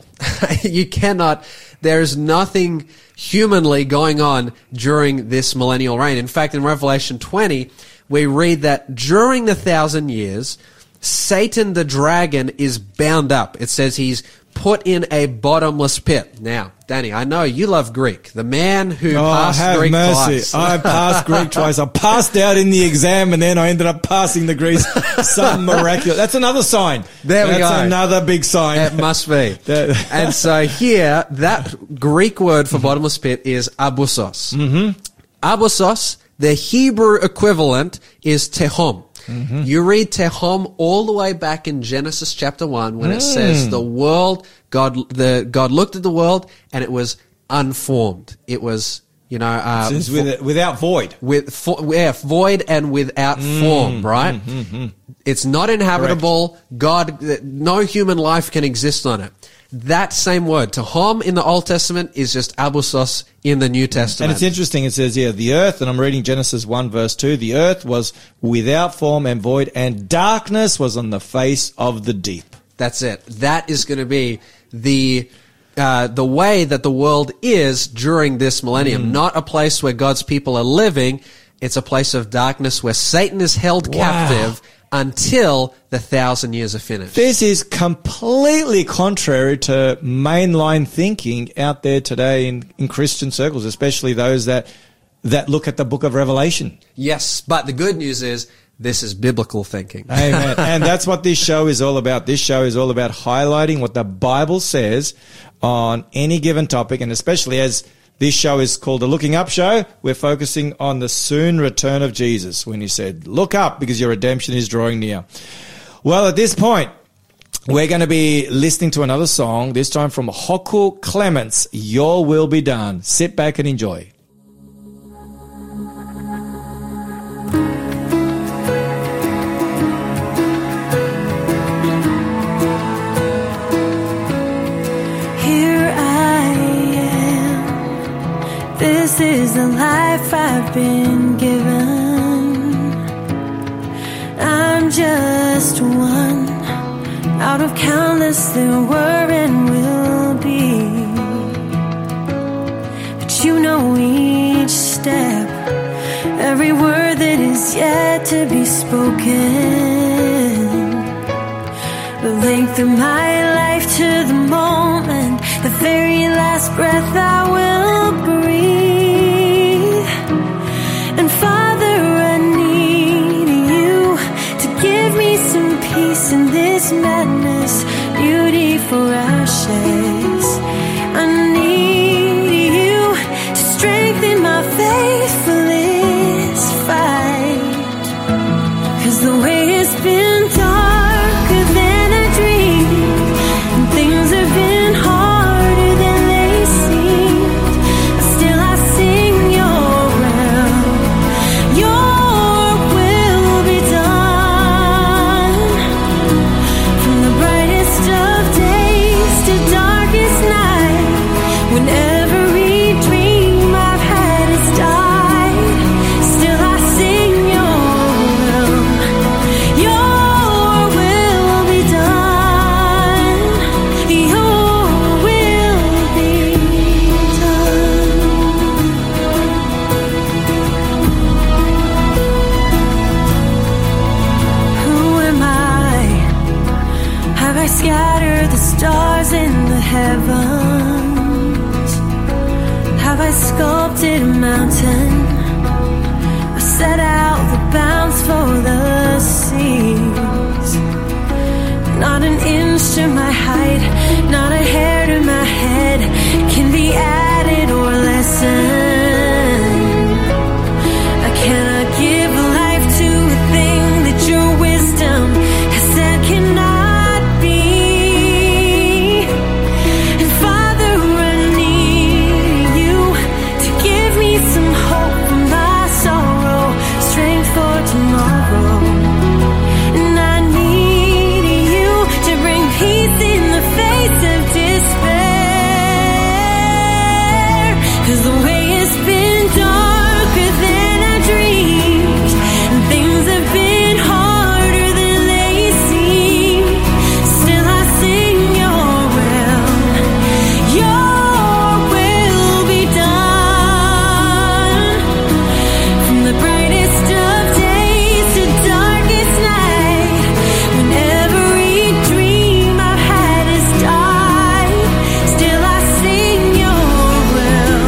There is nothing humanly going on during this millennial reign. In fact, in Revelation 20, we read that during the 1,000 years, Satan the dragon is bound up. It says he's put in a bottomless pit. Now, Danny, I know you love Greek. The man who passed Greek twice. I passed Greek twice. I passed out in the exam and then I ended up passing the Greek. Something miraculous. That's another sign. There we go. That's another big sign. It must be. And so here, that Greek word for bottomless pit is abusos. Abusos, the Hebrew equivalent is tehom. You read tehom all the way back in Genesis chapter 1 when it says the world, God looked at the world and it was unformed. It was, without void. Void and without form, right? It's not inhabitable. Correct. No human life can exist on it. That same word, tehom in the Old Testament, is just abusos in the New Testament. And it's interesting, it says here, the earth, and I'm reading Genesis 1 verse 2, the earth was without form and void, and darkness was on the face of the deep. That's it. That is going to be the way that the world is during this millennium. Not a place where God's people are living. It's a place of darkness where Satan is held captive until the 1,000 years are finished. This is completely contrary to mainline thinking out there today in Christian circles, especially those that look at the book of Revelation. Yes, but the good news is this is biblical thinking. Amen. And that's what this show is all about. This show is all about highlighting what the Bible says on any given topic, and especially as this show is called the Looking Up Show, we're focusing on the soon return of Jesus when he said, look up because your redemption is drawing near. Well, at this point, we're going to be listening to another song, this time from Hoku Clements, Your Will Be Done. Sit back and enjoy. This is the life I've been given. I'm just one out of countless there were and will be. But you know each step, every word that is yet to be spoken, the length of my life to the moment, the very last breath I will breathe. And Father, I need you to give me some peace in this madness, beauty for ashes. I need you to strengthen my faith for this fight, 'cause the way has been darker than a dream, and things have I sculpted a mountain, or set out the bounds for the seas. Not an inch to my height, not a hair to my head can be added or lessened. I cannot give life to a thing that your wisdom has said cannot be. And Father, I need you to give me some hope for my sorrow, strength for tomorrow. And I need you to bring peace in the face of despair. 'Cause the way has been darker than I dreamed, and things have been harder than they seem. Still I sing your will be done. From the brightest of days to darkest night, when every dream I've had has died, still I sing your will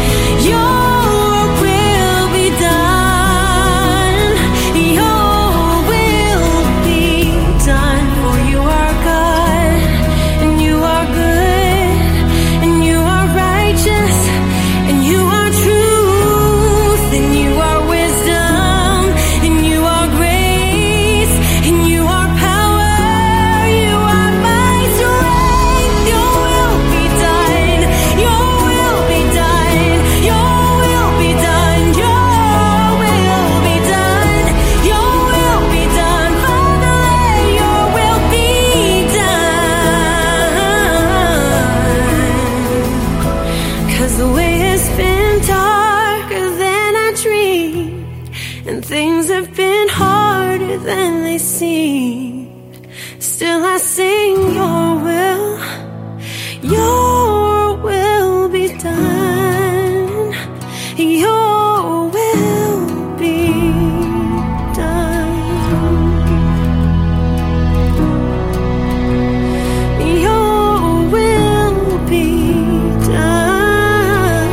be done. Your will be done. For you are God, and you are good, and you are righteous, and you are truth, and you are wisdom, and you are grace, and you are power, you are my strength. Your will be done, your will be done, your will be done, your will be done, your will be done. Father, let your will be done. 'Cause the way has been darker than I dreamed, and things have been harder than they seemed. Still I sing your will be done. Your will be done. Your will be done.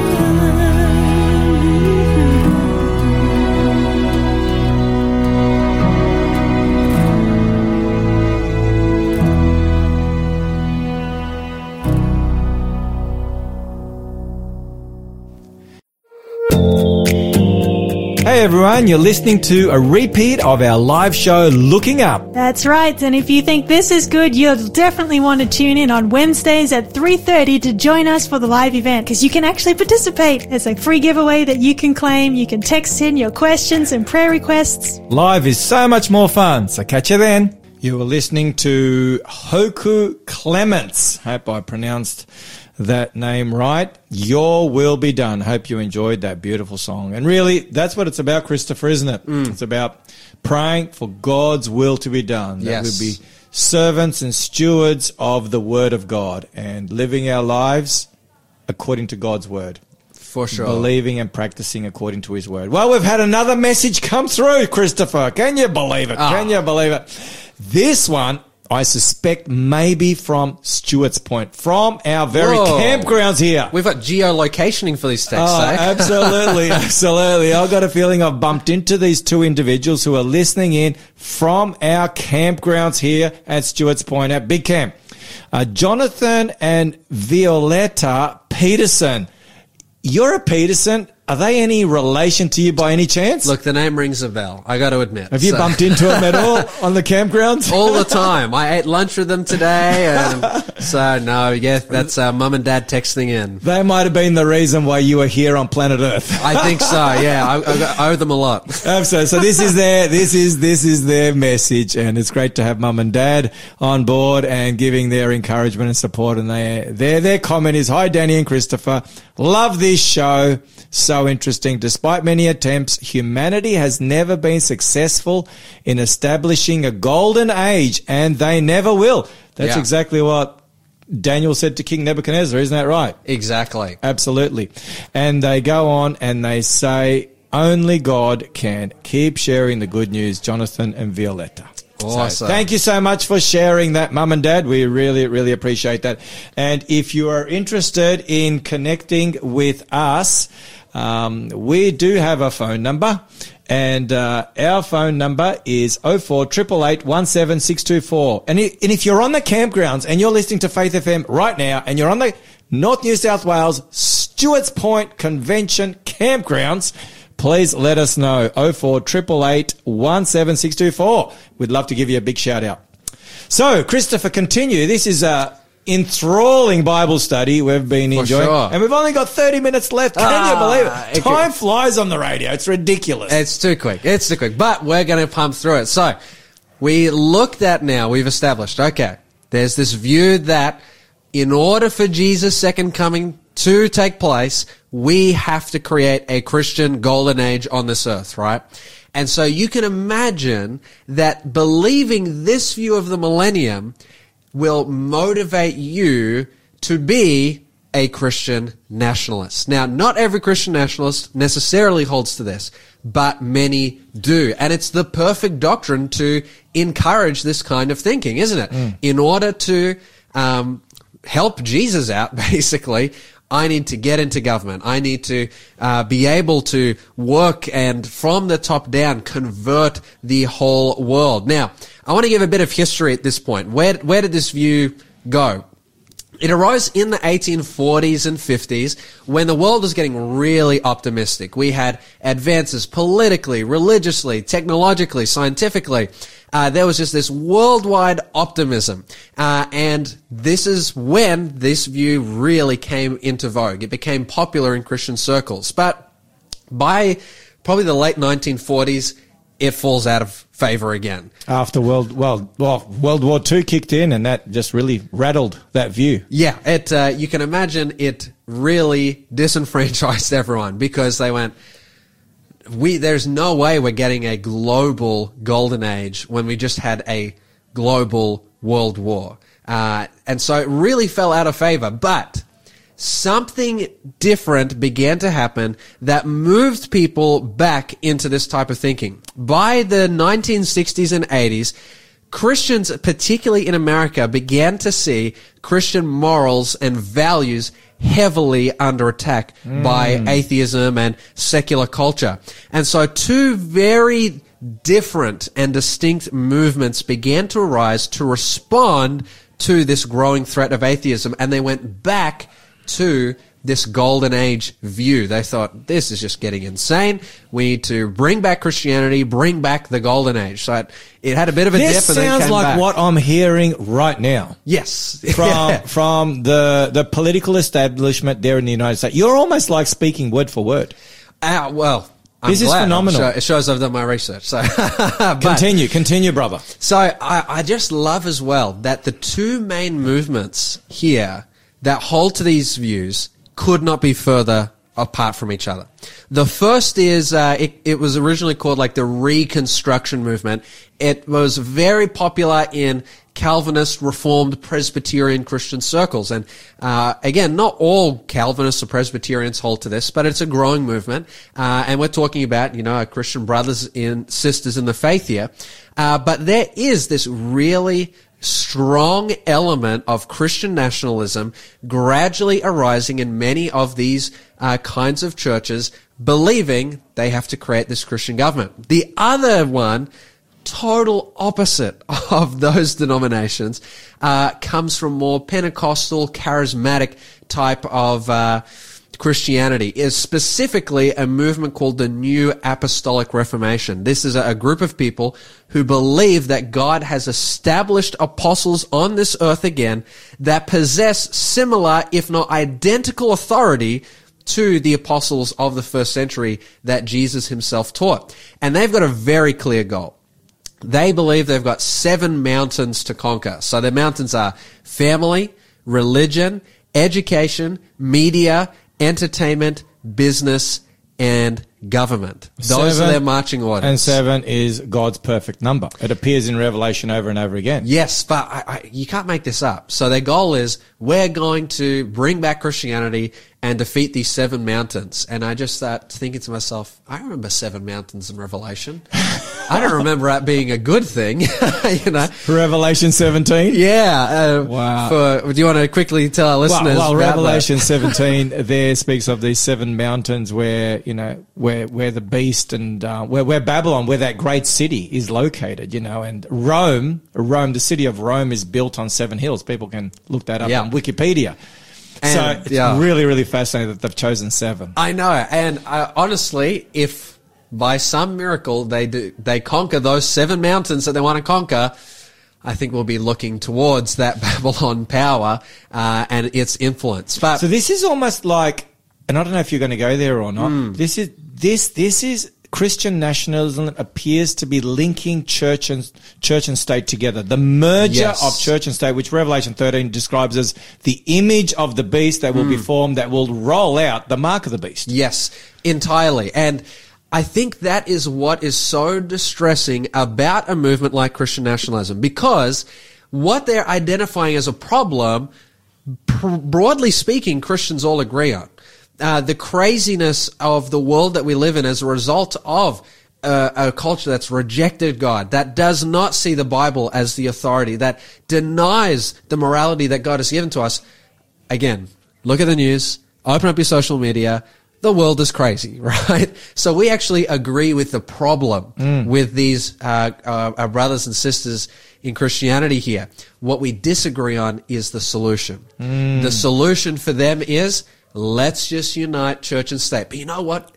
Hey everyone, you're listening to a repeat of our live show, Looking Up. That's right. And if you think this is good, you'll definitely want to tune in on Wednesdays at 3:30 to join us for the live event, because you can actually participate. It's a free giveaway that you can claim. You can text in your questions and prayer requests. Live is so much more fun, so catch you then. You were listening to Hoku Clements. Hope I pronounced that name right. Your Will Be Done. Hope you enjoyed that beautiful song. And really, that's what it's about, Christopher, isn't it? It's about praying for God's will to be done. That Yes. we be servants and stewards of the Word of God and living our lives according to God's Word. For sure. Believing and practicing according to His Word. Well, we've had another message come through, Christopher. Can you believe it? Can you believe it? This one, I suspect, maybe from Stewart's Point, from our very Whoa. campgrounds here. We've got geolocationing for this text, Oh, eh? absolutely, absolutely. I've got a feeling I've bumped into these two individuals who are listening in from our campgrounds here at Stewart's Point at Big Camp. Jonathan and Violetta Peterson. You're a Peterson. Are they any relation to you by any chance? Look, the name rings a bell, I got to admit. Have you bumped into them at all on the campgrounds? All the time. I ate lunch with them today. And so, no, yeah, that's Mum and Dad texting in. They might have been the reason why you were here on planet Earth. I think so, yeah. I owe them a lot. Absolutely. So this is their message, and it's great to have Mum and Dad on board and giving their encouragement and support. And their comment is, "Hi, Danny and Christopher. Love this show. So interesting. Despite many attempts, humanity has never been successful in establishing a golden age, and they never will." That's exactly what Daniel said to King Nebuchadnezzar. Isn't that right? Exactly. Absolutely. And they go on and they say, only God can. Keep sharing the good news, Jonathan and Violetta. Awesome. So thank you so much for sharing that, Mum and Dad. We really, really appreciate that. And if you are interested in connecting with us, we do have a phone number. And our phone number is 0488 17624. And if you're on the campgrounds and you're listening to Faith FM right now and you're on the North New South Wales Stewart's Point Convention campgrounds, please let us know. 0488 17624. We'd love to give you a big shout out. So, Christopher, continue. This is enthralling Bible study we've been enjoying. Sure. And we've only got 30 minutes left. Can you believe it? Time flies on the radio. It's ridiculous. It's too quick. But we're going to pump through it. So we looked at now, we've established, okay, there's this view that in order for Jesus' second coming to take place, we have to create a Christian golden age on this earth, right? And so you can imagine that believing this view of the millennium will motivate you to be a Christian nationalist. Now, not every Christian nationalist necessarily holds to this, but many do. And it's the perfect doctrine to encourage this kind of thinking, isn't it? In order to help Jesus out, basically, I need to get into government. I need to be able to work and from the top down convert the whole world. Now, I want to give a bit of history at this point. Where did this view go? It arose in the 1840s and 50s when the world was getting really optimistic. We had advances politically, religiously, technologically, scientifically. There was just this worldwide optimism. And this is when this view really came into vogue. It became popular in Christian circles. But by probably the late 1940s, it falls out of favor again. After World War II kicked in, and that just really rattled that view. Yeah, you can imagine it really disenfranchised everyone because they went, there's no way we're getting a global golden age when we just had a global world war. And so it really fell out of favor. But something different began to happen that moved people back into this type of thinking. By the 1960s and 80s, Christians, particularly in America, began to see Christian morals and values heavily under attack by atheism and secular culture. And so two very different and distinct movements began to arise to respond to this growing threat of atheism, and they went back to this golden age view. They thought, this is just getting insane. We need to bring back Christianity, bring back the golden age. So it had a bit of a dip and then came back. This sounds like what I'm hearing right now. Yes. From the political establishment there in the United States. You're almost like speaking word for word. Well, this is phenomenal. It shows I've done my research. So Continue, brother. So I just love as well that the two main movements here that hold to these views could not be further apart from each other. The first is, it was originally called like the Reconstruction movement. It was very popular in Calvinist, Reformed, Presbyterian Christian circles. And, again, not all Calvinists or Presbyterians hold to this, but it's a growing movement. And we're talking about, our Christian brothers and sisters in the faith here. But there is this really strong element of Christian nationalism gradually arising in many of these kinds of churches, believing they have to create this Christian government. The other one, total opposite of those denominations, comes from more Pentecostal, charismatic type of Christianity, is specifically a movement called the New Apostolic Reformation. This is a group of people who believe that God has established apostles on this earth again that possess similar, if not identical, authority to the apostles of the first century that Jesus himself taught. And they've got a very clear goal. They believe they've got 7 mountains to conquer. So their mountains are family, religion, education, media, entertainment, business, and government. Those are their marching orders. And 7 is God's perfect number. It appears in Revelation over and over again. Yes, but you can't make this up. So their goal is, we're going to bring back Christianity and defeat these 7 mountains. And I just start thinking to myself, I remember 7 mountains in Revelation. I don't remember that being a good thing, you know. Revelation 17? Yeah. Wow. Do you want to quickly tell our listeners Well, about Revelation that? 17 there speaks of these 7 mountains where, you know, where the beast and where Babylon, where that great city is located, you know, and Rome, the city of Rome is built on 7 hills. People can look that up on Wikipedia. And, so it's really, really fascinating that they've chosen 7. I know. And honestly, if by some miracle they conquer those 7 mountains that they want to conquer, I think we'll be looking towards that Babylon power and its influence. But so this is almost like, and I don't know if you're going to go there or not. This is Christian nationalism appears to be linking church and state together. The merger of church and state, which Revelation 13 describes as the image of the beast that will be formed, that will roll out the mark of the beast. Yes, entirely. And I think that is what is so distressing about a movement like Christian nationalism, because what they're identifying as a problem, broadly speaking, Christians all agree on. The craziness of the world that we live in as a result of a culture that's rejected God, that does not see the Bible as the authority, that denies the morality that God has given to us. Again, look at the news, open up your social media, the world is crazy, right? So we actually agree with the problem with these our brothers and sisters in Christianity here. What we disagree on is the solution. The solution for them is, let's just unite church and state. But you know what?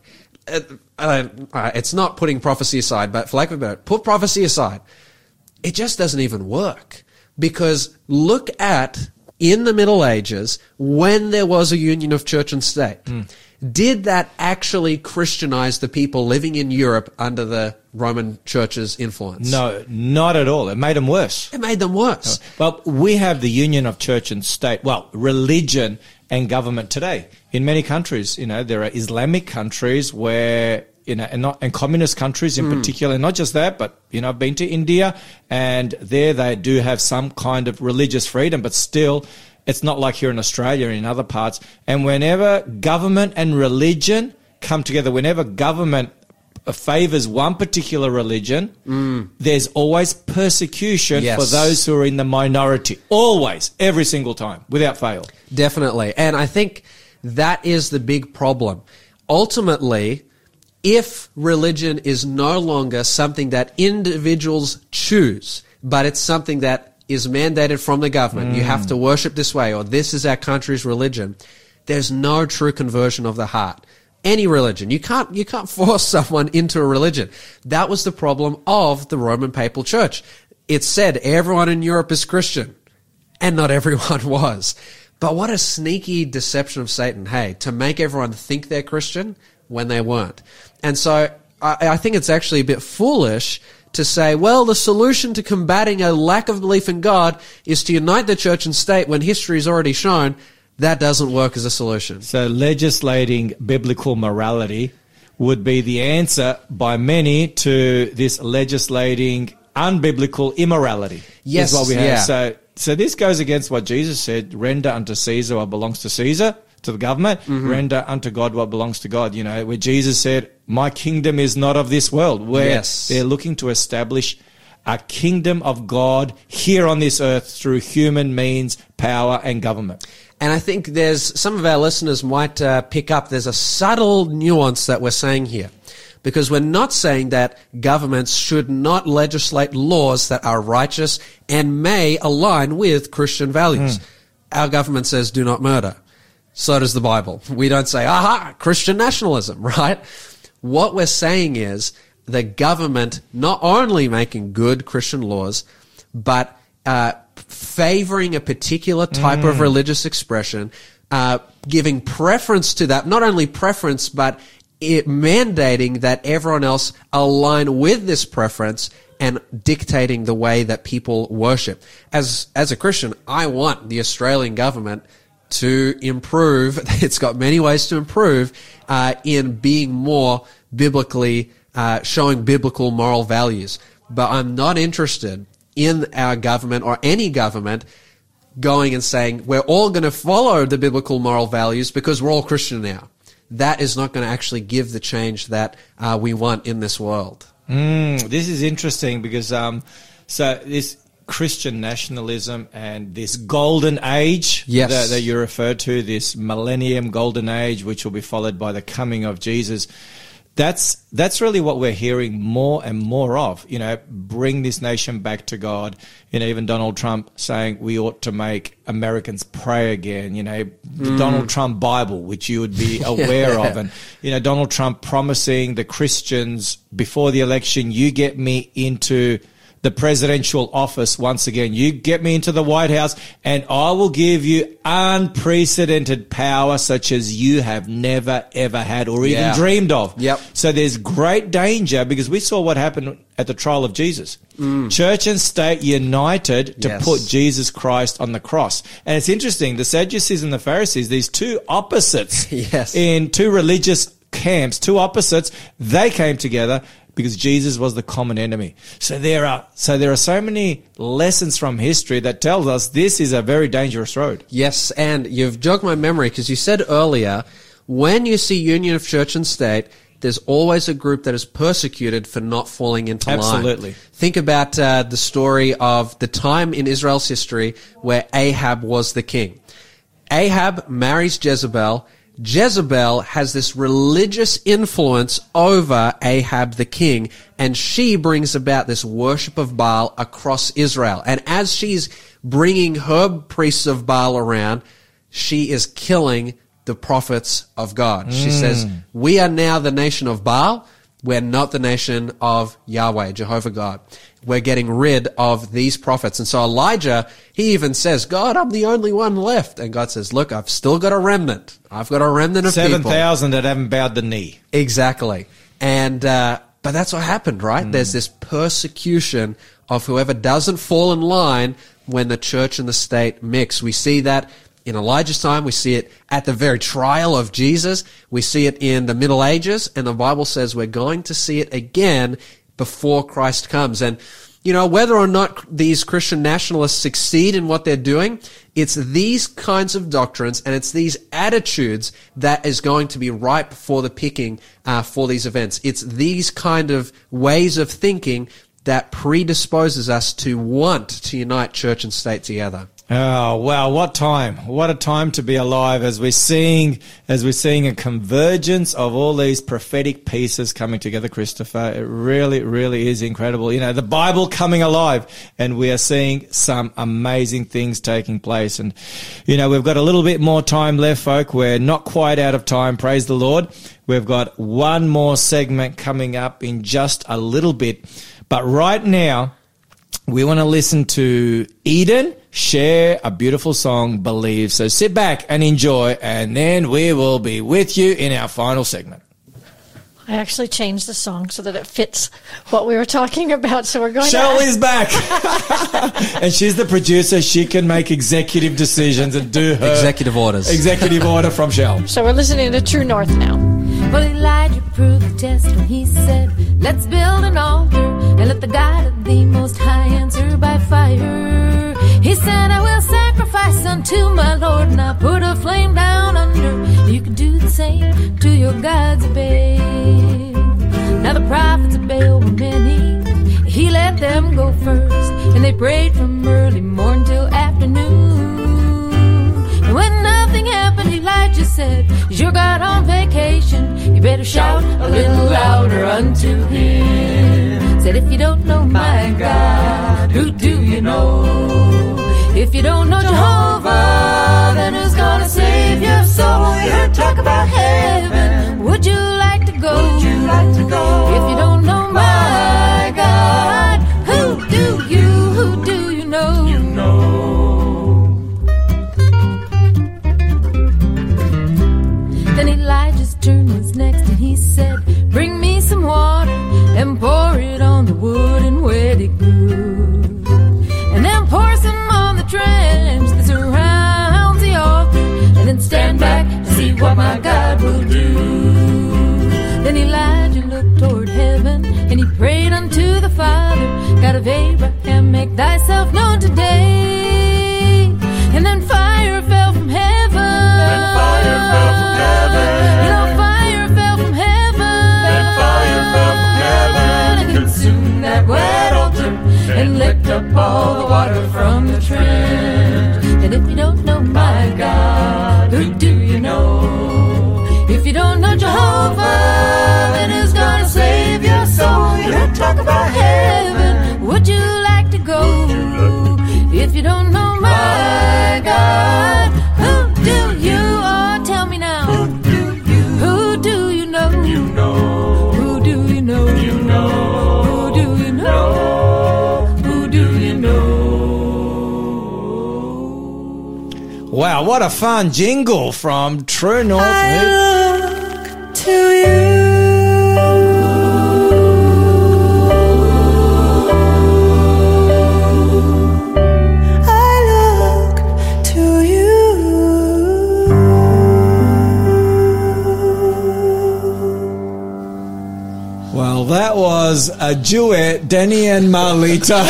It's not putting prophecy aside, but for lack of a better, put prophecy aside. It just doesn't even work. Because look at, in the Middle Ages, when there was a union of church and state, did that actually Christianize the people living in Europe under the Roman Church's influence? No, not at all. It made them worse. It made them worse. Well, we have the union of church and state, religion and government today. In many countries, you know, there are Islamic countries where, you know, and communist countries in particular, not just that, but, you know, I've been to India, and there they do have some kind of religious freedom, but still, it's not like here in Australia and in other parts. And whenever government and religion come together, whenever government favors one particular religion, there's always persecution for those who are in the minority. Always, every single time, without fail. Definitely. And I think that is the big problem. Ultimately, if religion is no longer something that individuals choose, but it's something that is mandated from the government, you have to worship this way, or this is our country's religion, there's no true conversion of the heart. Any religion. You can't force someone into a religion. That was the problem of the Roman Papal Church. It said everyone in Europe is Christian, and not everyone was. But what a sneaky deception of Satan, hey, to make everyone think they're Christian when they weren't. And so I think it's actually a bit foolish to say, well, the solution to combating a lack of belief in God is to unite the church and state, when history has already shown that doesn't work as a solution. So legislating biblical morality would be the answer by many to this legislating unbiblical immorality. Yes, is what we have. yeah. So this goes against what Jesus said, render unto Caesar what belongs to Caesar, to the government, render unto God what belongs to God, you know, where Jesus said, my kingdom is not of this world, where they're looking to establish a kingdom of God here on this earth through human means, power, and government. And I think there's some of our listeners might pick up there's a subtle nuance that we're saying here. Because we're not saying that governments should not legislate laws that are righteous and may align with Christian values. Our government says do not murder. So does the Bible. We don't say, aha, Christian nationalism, right? What we're saying is the government not only making good Christian laws, but favoring a particular type of religious expression, giving preference to that, not only preference, but it mandating that everyone else align with this preference and dictating the way that people worship. As a Christian, I want the Australian government to improve. It's got many ways to improve in being more biblically, showing biblical moral values. But I'm not interested in our government or any government going and saying, we're all going to follow the biblical moral values because we're all Christian now. That is not going to actually give the change that we want in this world. This is interesting because so this Christian nationalism and this golden age that you refer to, this millennium golden age, which will be followed by the coming of Jesus, that's really what we're hearing more and more of. Bring this nation back to God. Even Donald Trump saying we ought to make Americans pray again. The Donald Trump Bible, which you would be aware of, and Donald Trump promising the Christians before the election, you get me into the presidential office once again. You get me into the White House and I will give you unprecedented power such as you have never, ever had or even dreamed of. Yep. So there's great danger because we saw what happened at the trial of Jesus. Church and state united to put Jesus Christ on the cross. And it's interesting, the Sadducees and the Pharisees, these two opposites in two religious camps, two opposites, they came together because Jesus was the common enemy. So there are so many lessons from history that tells us this is a very dangerous road. Yes, and you've jogged my memory because you said earlier, when you see union of church and state, there's always a group that is persecuted for not falling into line. Absolutely. Think about the story of the time in Israel's history where Ahab was the king. Ahab marries Jezebel. Jezebel has this religious influence over Ahab the king, and she brings about this worship of Baal across Israel. And as she's bringing her priests of Baal around, she is killing the prophets of God. She says, we are now the nation of Baal. We're not the nation of Yahweh, Jehovah God. We're getting rid of these prophets. And so Elijah, he even says, God, I'm the only one left. And God says, look, I've still got a remnant. I've got a remnant of 7,000 that haven't bowed the knee. Exactly. And, but that's what happened, right? There's this persecution of whoever doesn't fall in line when the church and the state mix. We see that in Elijah's time. We see it at the very trial of Jesus. We see it in the Middle Ages. And the Bible says we're going to see it again before Christ comes. And, whether or not these Christian nationalists succeed in what they're doing, it's these kinds of doctrines and it's these attitudes that is going to be ripe for the picking for these events. It's these kind of ways of thinking that predisposes us to want to unite church and state together. Oh, wow. What time. What a time to be alive as we're seeing a convergence of all these prophetic pieces coming together, Christopher. It really, really is incredible. The Bible coming alive, and we are seeing some amazing things taking place. And, we've got a little bit more time left, folk. We're not quite out of time. Praise the Lord. We've got one more segment coming up in just a little bit. But right now, we want to listen to Eden share a beautiful song, Believe. So sit back and enjoy, and then we will be with you in our final segment. I actually changed the song so that it fits what we were talking about. So we're going Shelley's back. And she's the producer. She can make executive decisions and do her executive orders. Executive order from Shell. So we're listening to True North now. Well, Elijah proved the test when he said, let's build an altar and let the God of the Most High answer by fire. He said, I will sacrifice unto my Lord, and I'll put a flame down under. You can do the same to your gods of Baal. Now the prophets of Baal were many. He let them go first, and they prayed from early morn till afternoon. And when nothing happened, Elijah said, is your God on vacation? You better shout a little louder unto him. Said, if you don't know my God, who do you know? If you don't know Jehovah, then who's gonna save your soul? We heard talk about heaven. Would you like to go? Would you like to go? If you don't know my God, who do you know? You know. Then Elijah's turn was next, and he said, bring me some water and pour it on the wood and wet it good. And then pour some on the trench that surrounds the altar. And he prayed unto the Father, God of Abraham, make thyself known today. And then fire fell from heaven. Then fire fell from heaven. You know, fire fell from heaven. Then fire fell from heaven. And consumed that wet altar and licked up all the water from the trench. And if you don't know my God, who do you know? If you don't know Jehovah, then who's gonna save your soul? You don't talk about heaven, would you like to go? If you don't know my God, who do you? Oh, tell me now. Who do you know? Who do you know? Who do you know? Who do you know? Who do you know? Wow, what a fun jingle from True North. I look to you. Well, that was a duet, Danny and Marlita.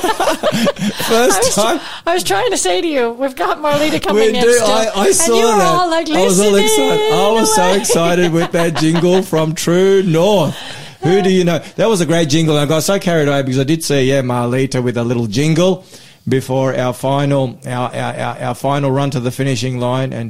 First time. I was trying to say to you, we've got Marlita coming We in do. still. I saw and you were that. all like, I was all listening excited. I was so away. excited with that jingle from True North. Who do you know? That was a great jingle. I got so carried away because I did see, Marlita with a little jingle before our final run to the finishing line. And,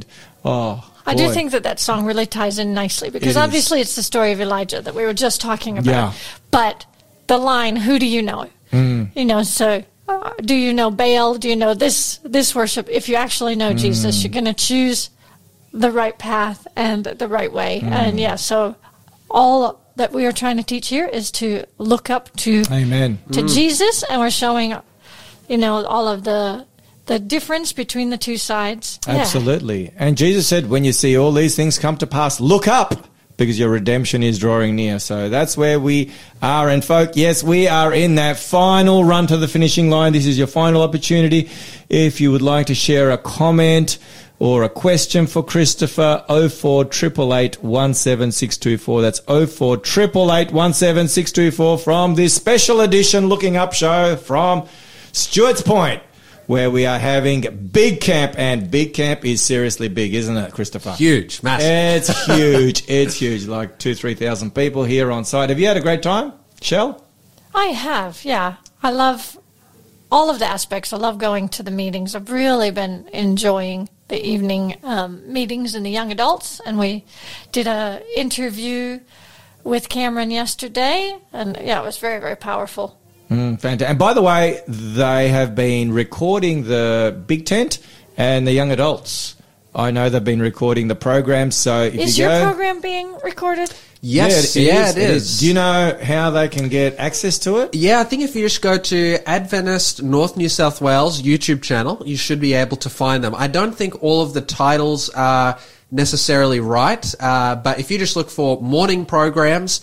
I do boy. think that song really ties in nicely because It is. obviously it's the story of Elijah that we were just talking about. Yeah. But the line, who do you know? You know, so do you know Baal? Do you know this worship? If you actually know Jesus, you're going to choose the right path and the right way. And so all that we are trying to teach here is to look up to Amen. Jesus, and we're showing, all of the difference between the two sides. Yeah. Absolutely. And Jesus said, when you see all these things come to pass, look up because your redemption is drawing near. So that's where we are. And folk, yes, we are in that final run to the finishing line. This is your final opportunity. If you would like to share a comment or a question for Christopher, 048888 17624. That's 048888 17624 from this special edition Looking Up show from Stewart's Point, where we are having Big Camp, and Big Camp is seriously big, isn't it, Christopher? Huge, massive. It's huge. It's huge. Like 2,000-3,000 people here on site. Have you had a great time, Shell? I have, yeah. I love all of the aspects. I love going to the meetings. I've really been enjoying the evening meetings in the young adults, and we did a interview with Cameron yesterday, and it was very, very powerful. Fantastic. And by the way, they have been recording the Big Tent and the young adults. I know they've been recording the program, so if Is you go... your program being recorded? Yes, it is. Do you know how they can get access to it? Yeah, I think if you just go to Adventist North New South Wales YouTube channel, you should be able to find them. I don't think all of the titles are necessarily right, but if you just look for morning programs,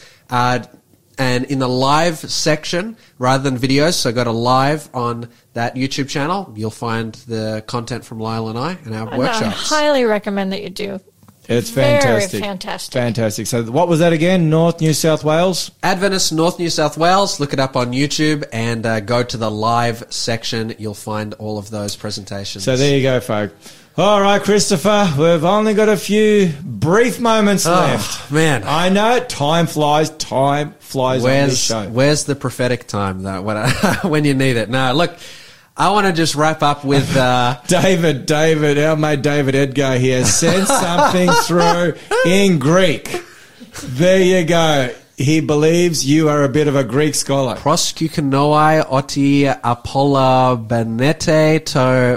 and in the live section, rather than videos, so go to live on that YouTube channel, you'll find the content from Lyle and I and our workshops. I highly recommend that you do. It's Very fantastic. fantastic. Fantastic. So what was that again? North New South Wales? Adventist North New South Wales, look it up on YouTube and go to the live section. You'll find all of those presentations. So there you go, folk. All right, Christopher, we've only got a few brief moments left. Man. I know, time flies on this show. Where's the prophetic time, though, when you need it? No, look, I want to just wrap up with... David, our mate David Edgar here sent something through in Greek. There you go. He believes you are a bit of a Greek scholar. Proskeukenoi oti apolla benete to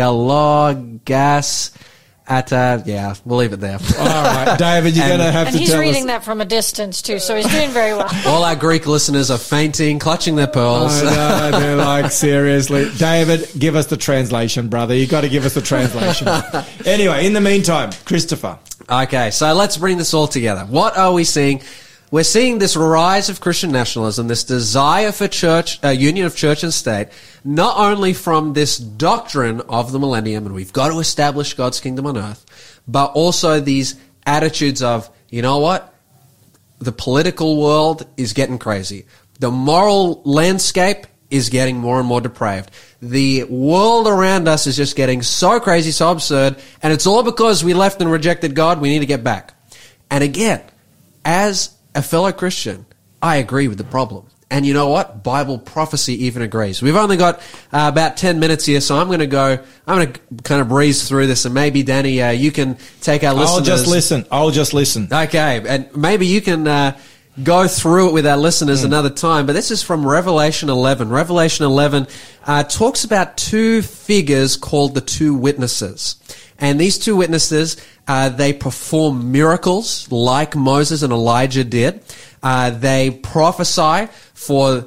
megalogas ata... Yeah, we'll leave it there. All right, David, you're going to have to tell us. And he's reading that from a distance, too, so he's doing very well. All our Greek listeners are fainting, clutching their pearls. I know, they're like, seriously. David, give us the translation, brother. You got to give us the translation. Anyway, in the meantime, Christopher. Okay, so let's bring this all together. What are we seeing? We're seeing this rise of Christian nationalism, this desire for union of church and state, not only from this doctrine of the millennium, and we've got to establish God's kingdom on earth, but also these attitudes of, you know what? the political world is getting crazy. The moral landscape is getting more and more depraved. The world around us is just getting so crazy, so absurd, and it's all because we left and rejected God. We need to get back. And again, as a fellow Christian, I agree with the problem. And you know what? Bible prophecy even agrees. We've only got about 10 minutes here, so I'm going to kind of breeze through this, and maybe, Danny, you can take our listeners. I'll just listen. Okay, and maybe you can go through it with our listeners another time, but this is from Revelation 11. Revelation 11 talks about two figures called the two witnesses. And these two witnesses, they perform miracles like Moses and Elijah did. They prophesy for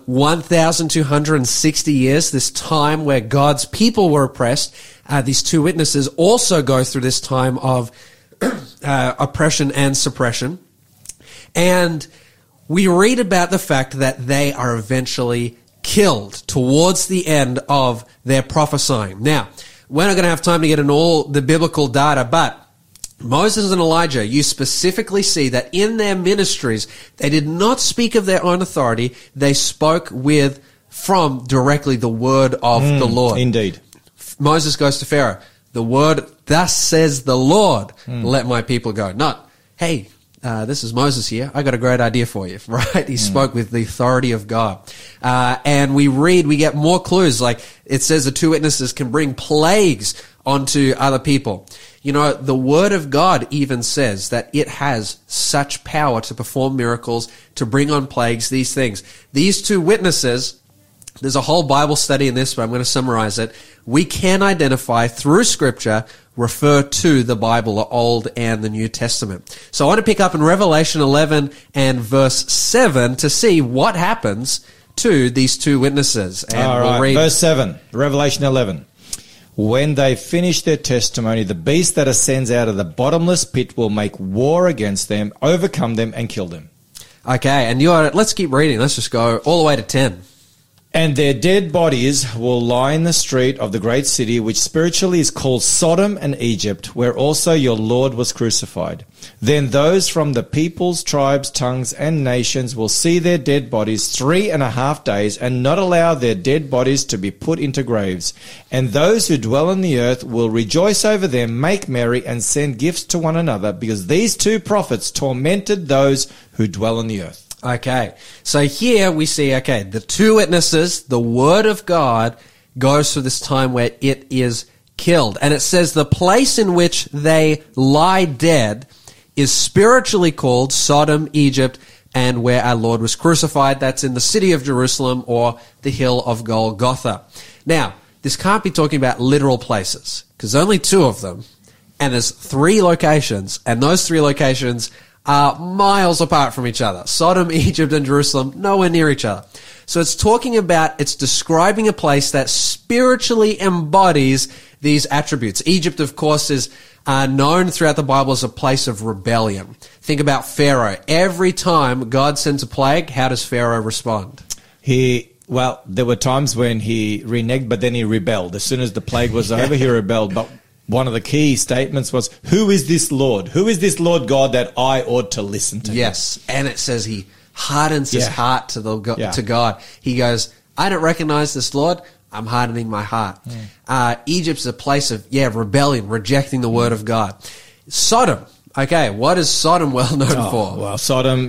1,260 years, this time where God's people were oppressed. These two witnesses also go through this time of oppression and suppression. And we read about the fact that they are eventually killed towards the end of their prophesying. Now, we're not going to have time to get into all the biblical data, but Moses and Elijah, you specifically see that in their ministries, they did not speak of their own authority. They spoke from directly the word of the Lord. Indeed. Moses goes to Pharaoh, the word, thus says the Lord, let my people go. Not, hey, this is Moses here. I got a great idea for you, right? He spoke with the authority of God. And we get more clues. Like it says the two witnesses can bring plagues onto other people. You know, the word of God even says that it has such power to perform miracles, to bring on plagues, these things. These two witnesses, there's a whole Bible study in this, but I'm going to summarize it. We can identify through Scripture, refer to the Bible, the Old and the New Testament. So I want to pick up in Revelation 11 and verse 7 to see what happens to these two witnesses. And all right, we'll read verse 7, Revelation 11. When they finish their testimony, the beast that ascends out of the bottomless pit will make war against them, overcome them, and kill them. Okay, and let's keep reading. Let's just go all the way to 10. And their dead bodies will lie in the street of the great city, which spiritually is called Sodom and Egypt, where also your Lord was crucified. Then those from the peoples, tribes, tongues, and nations will see their dead bodies 3.5 days, and not allow their dead bodies to be put into graves. And those who dwell on the earth will rejoice over them, make merry, and send gifts to one another, because these two prophets tormented those who dwell on the earth. Okay, so here we see, the two witnesses, the word of God goes through this time where it is killed. And it says the place in which they lie dead is spiritually called Sodom, Egypt, and where our Lord was crucified. That's in the city of Jerusalem or the hill of Golgotha. Now, this can't be talking about literal places, because only two of them, and there's 3 locations, and those 3 locations are miles apart from each other. Sodom, Egypt, and Jerusalem, nowhere near each other. So it's describing a place that spiritually embodies these attributes. Egypt, of course, is known throughout the Bible as a place of rebellion. Think about Pharaoh. Every time God sends a plague, how does Pharaoh respond? There were times when he reneged, but then he rebelled. As soon as the plague was over, he rebelled. But one of the key statements was, who is this Lord? Who is this Lord God that I ought to listen to? Yes, and it says he hardens his heart to God. He goes, I don't recognize this Lord. I'm hardening my heart. Egypt's a place of, rebellion, rejecting the word of God. Sodom. Okay, what is Sodom well known for? Well, Sodom,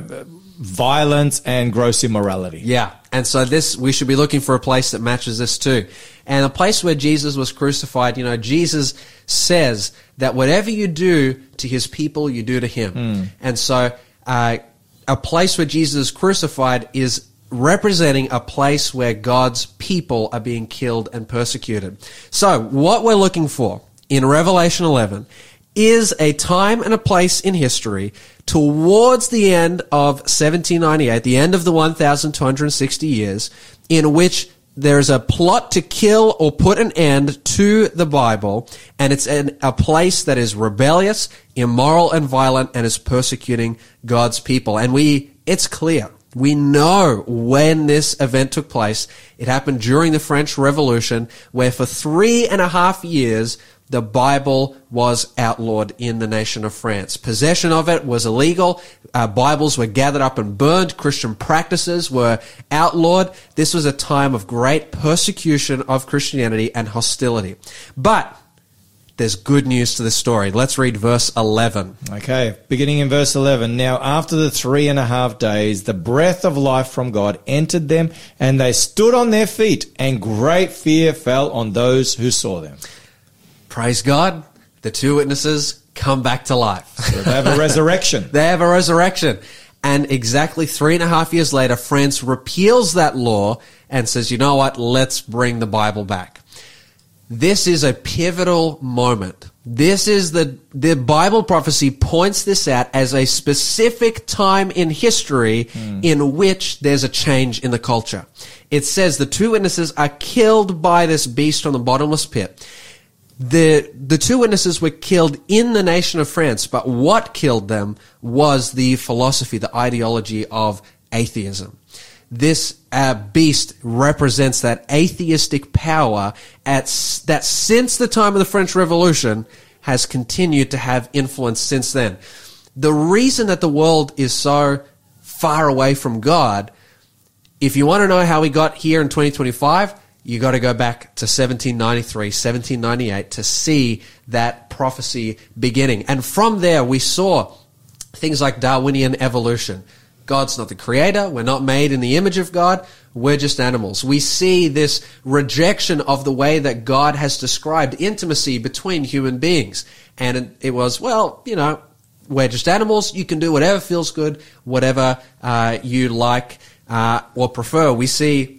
violence and gross immorality. Yeah, and so we should be looking for a place that matches this too. And a place where Jesus was crucified, Jesus says that whatever you do to his people, you do to him. And so a place where Jesus is crucified is representing a place where God's people are being killed and persecuted. So what we're looking for in Revelation 11 is a time and a place in history towards the end of 1798, the end of the 1,260 years, in which there's a plot to kill or put an end to the Bible, and it's a place that is rebellious, immoral, and violent, and is persecuting God's people. And it's clear. We know when this event took place. It happened during the French Revolution, where for 3.5 years, the Bible was outlawed in the nation of France. Possession of it was illegal. Bibles were gathered up and burned. Christian practices were outlawed. This was a time of great persecution of Christianity and hostility. But there's good news to this story. Let's read verse 11. Okay, beginning in verse 11. Now, after the 3.5 days, the breath of life from God entered them, and they stood on their feet, and great fear fell on those who saw them. Praise God. The two witnesses come back to life. So they have a resurrection. They have a resurrection. And exactly 3.5 years later, France repeals that law and says, you know what, let's bring the Bible back. This is a pivotal moment. This is the Bible prophecy points this out as a specific time in history in which there's a change in the culture. It says the two witnesses are killed by this beast from the bottomless pit. The two witnesses were killed in the nation of France, but what killed them was the philosophy, the ideology of atheism. This beast represents that atheistic power that since the time of the French Revolution has continued to have influence since then. The reason that the world is so far away from God, if you want to know how we got here in 2025, you got to go back to 1793, 1798 to see that prophecy beginning. And from there, we saw things like Darwinian evolution. God's not the creator. We're not made in the image of God. We're just animals. We see this rejection of the way that God has described intimacy between human beings. And it was, well, you know, we're just animals. You can do whatever feels good, whatever you like or prefer. We see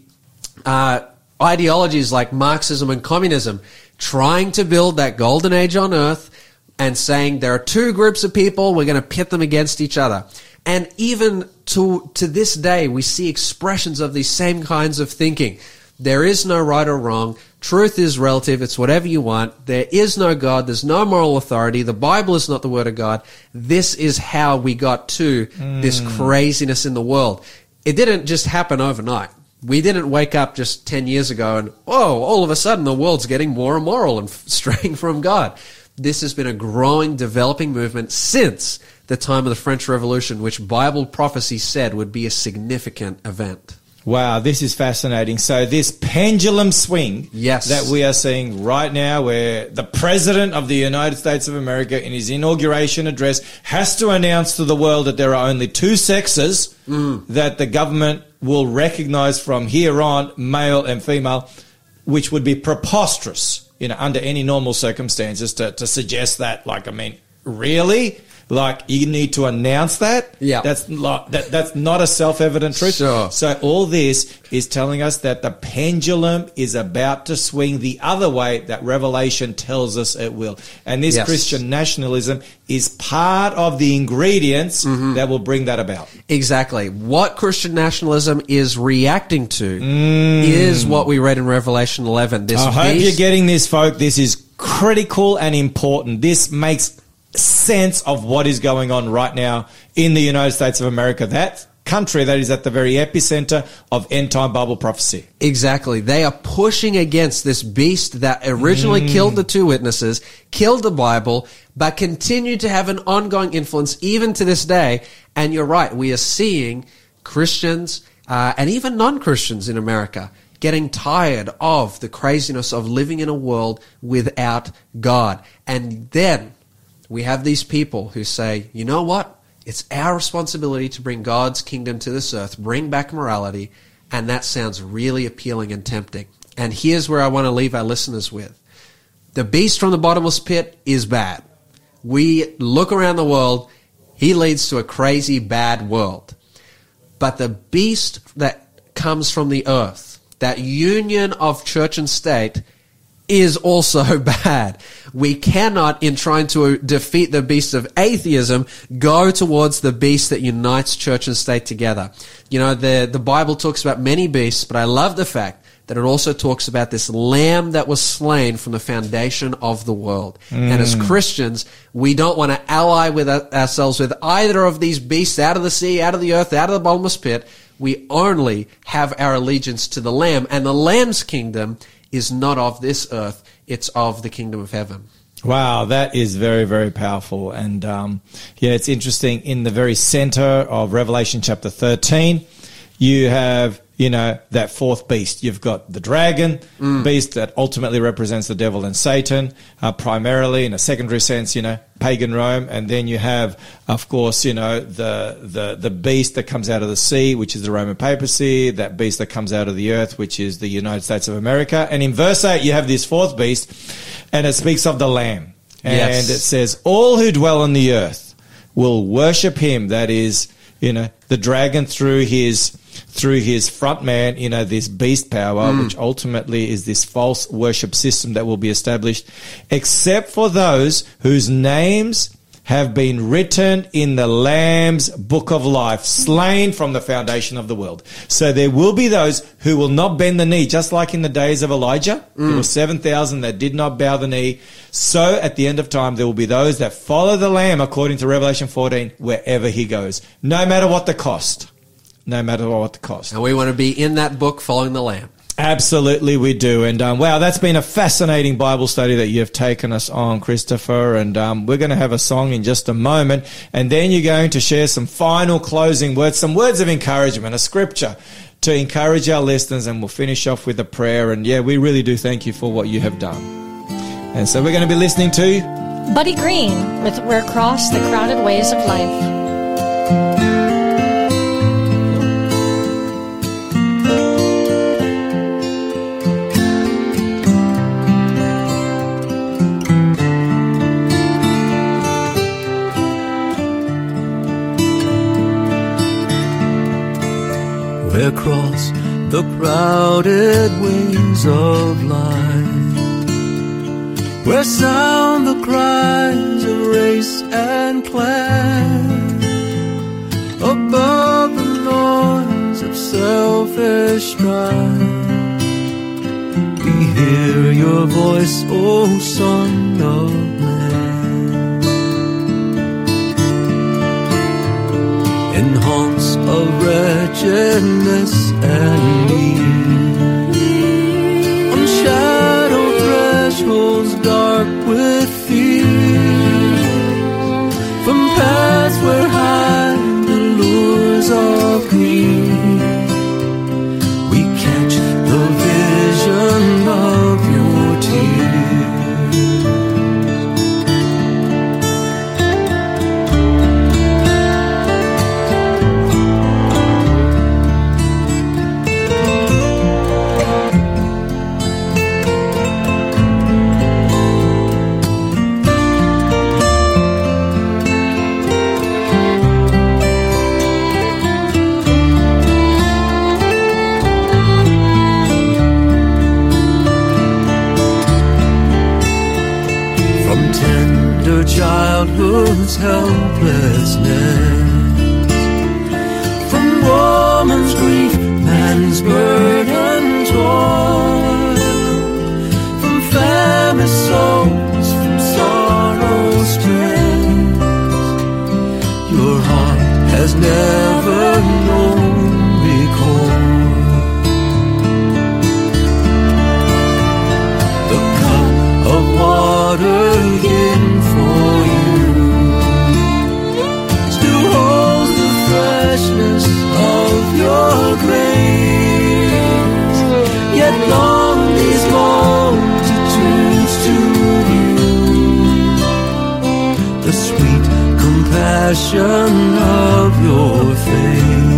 ideologies like Marxism and communism trying to build that golden age on earth and saying there are two groups of people, we're going to pit them against each other. And even to this day, we see expressions of these same kinds of thinking. There is no right or wrong. Truth is relative. It's whatever you want. There is no God. There's no moral authority. The Bible is not the Word of God. This is how we got to this craziness in the world. It didn't just happen overnight. We didn't wake up just 10 years ago and, oh, all of a sudden the world's getting more immoral and straying from God. This has been a growing, developing movement since the time of the French Revolution, which Bible prophecy said would be a significant event. Wow, this is fascinating. So this pendulum swing that we are seeing right now, where the President of the United States of America in his inauguration address has to announce to the world that there are only two sexes that the government will recognize from here on, male and female, which would be preposterous, you know, under any normal circumstances to suggest that. Like, I mean, really? Like, you need to announce that? Yeah. That's not a self-evident truth. Sure. So all this is telling us that the pendulum is about to swing the other way that Revelation tells us it will. And this Christian nationalism is part of the ingredients that will bring that about. Exactly. What Christian nationalism is reacting to is what we read in Revelation 11. I hope you're getting this, folk. This is critical and important. This makes sense of what is going on right now in the United States of America, that country that is at the very epicenter of end-time Bible prophecy. Exactly. They are pushing against this beast that originally killed the two witnesses, killed the Bible, but continue to have an ongoing influence even to this day. And you're right, we are seeing Christians and even non-Christians in America getting tired of the craziness of living in a world without God. And then we have these people who say, you know what? It's our responsibility to bring God's kingdom to this earth, bring back morality, and that sounds really appealing and tempting. And here's where I want to leave our listeners with. The beast from the bottomless pit is bad. We look around the world, he leads to a crazy, bad world. But the beast that comes from the earth, that union of church and state, is also bad. We cannot, in trying to defeat the beast of atheism, go towards the beast that unites church and state together. You know, the Bible talks about many beasts, but I love the fact that it also talks about this lamb that was slain from the foundation of the world. And as Christians, we don't want to ally with ourselves with either of these beasts out of the sea, out of the earth, out of the bottomless pit. We only have our allegiance to the Lamb, and the Lamb's kingdom is not of this earth, it's of the kingdom of heaven. Wow, that is very, very powerful. And it's interesting. In the very center of Revelation chapter 13, you have, that fourth beast. You've got the dragon beast that ultimately represents the devil and Satan, primarily in a secondary sense, pagan Rome. And then you have, of course, the beast that comes out of the sea, which is the Roman papacy, that beast that comes out of the earth, which is the United States of America. And in verse 8, you have this fourth beast, and it speaks of the Lamb. And it says, all who dwell on the earth will worship him. That is, the dragon through his front man, this beast power, which ultimately is this false worship system that will be established, except for those whose names have been written in the Lamb's book of life, slain from the foundation of the world. So there will be those who will not bend the knee, just like in the days of Elijah. There were 7,000 that did not bow the knee. So at the end of time, there will be those that follow the Lamb, according to Revelation 14, wherever he goes, no matter what the cost. No matter what the cost. And we want to be in that book following the Lamb. Absolutely, we do. And wow, that's been a fascinating Bible study that you've taken us on, Christopher. And we're going to have a song in just a moment. And then you're going to share some final closing words, some words of encouragement, a scripture to encourage our listeners. And we'll finish off with a prayer. And we really do thank you for what you have done. And so we're going to be listening to Buddy Green with We're Across the Crowded Ways of Life. Across the crowded ways of life, where sound the cries of race and clan, above the noise of selfish strife, we hear your voice, O Son of Man. In haunts of wretchedness and need, on shadow thresholds dark with fear, from paths where hide the lures of greed, we catch the vision of your tears. Childhood's helplessness, from woman's grief, man's burden torn, from famished souls, from sorrow's stress, your heart has never known recourse. The cup of water in for you still holds the freshness of your grace, yet long these multitudes to view the sweet compassion of your face.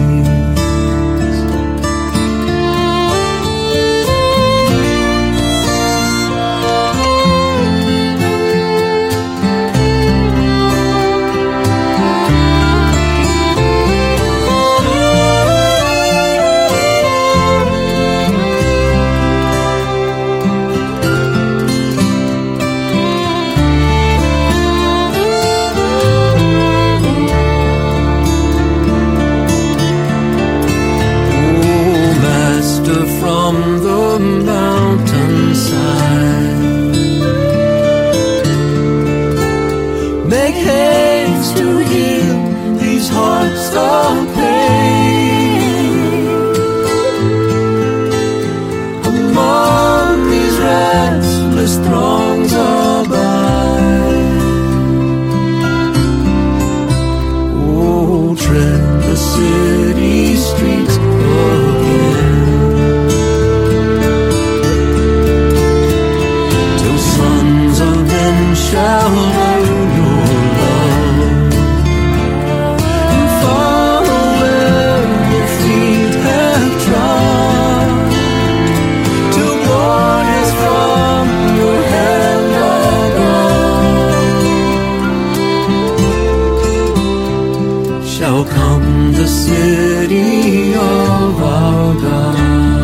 city of our God.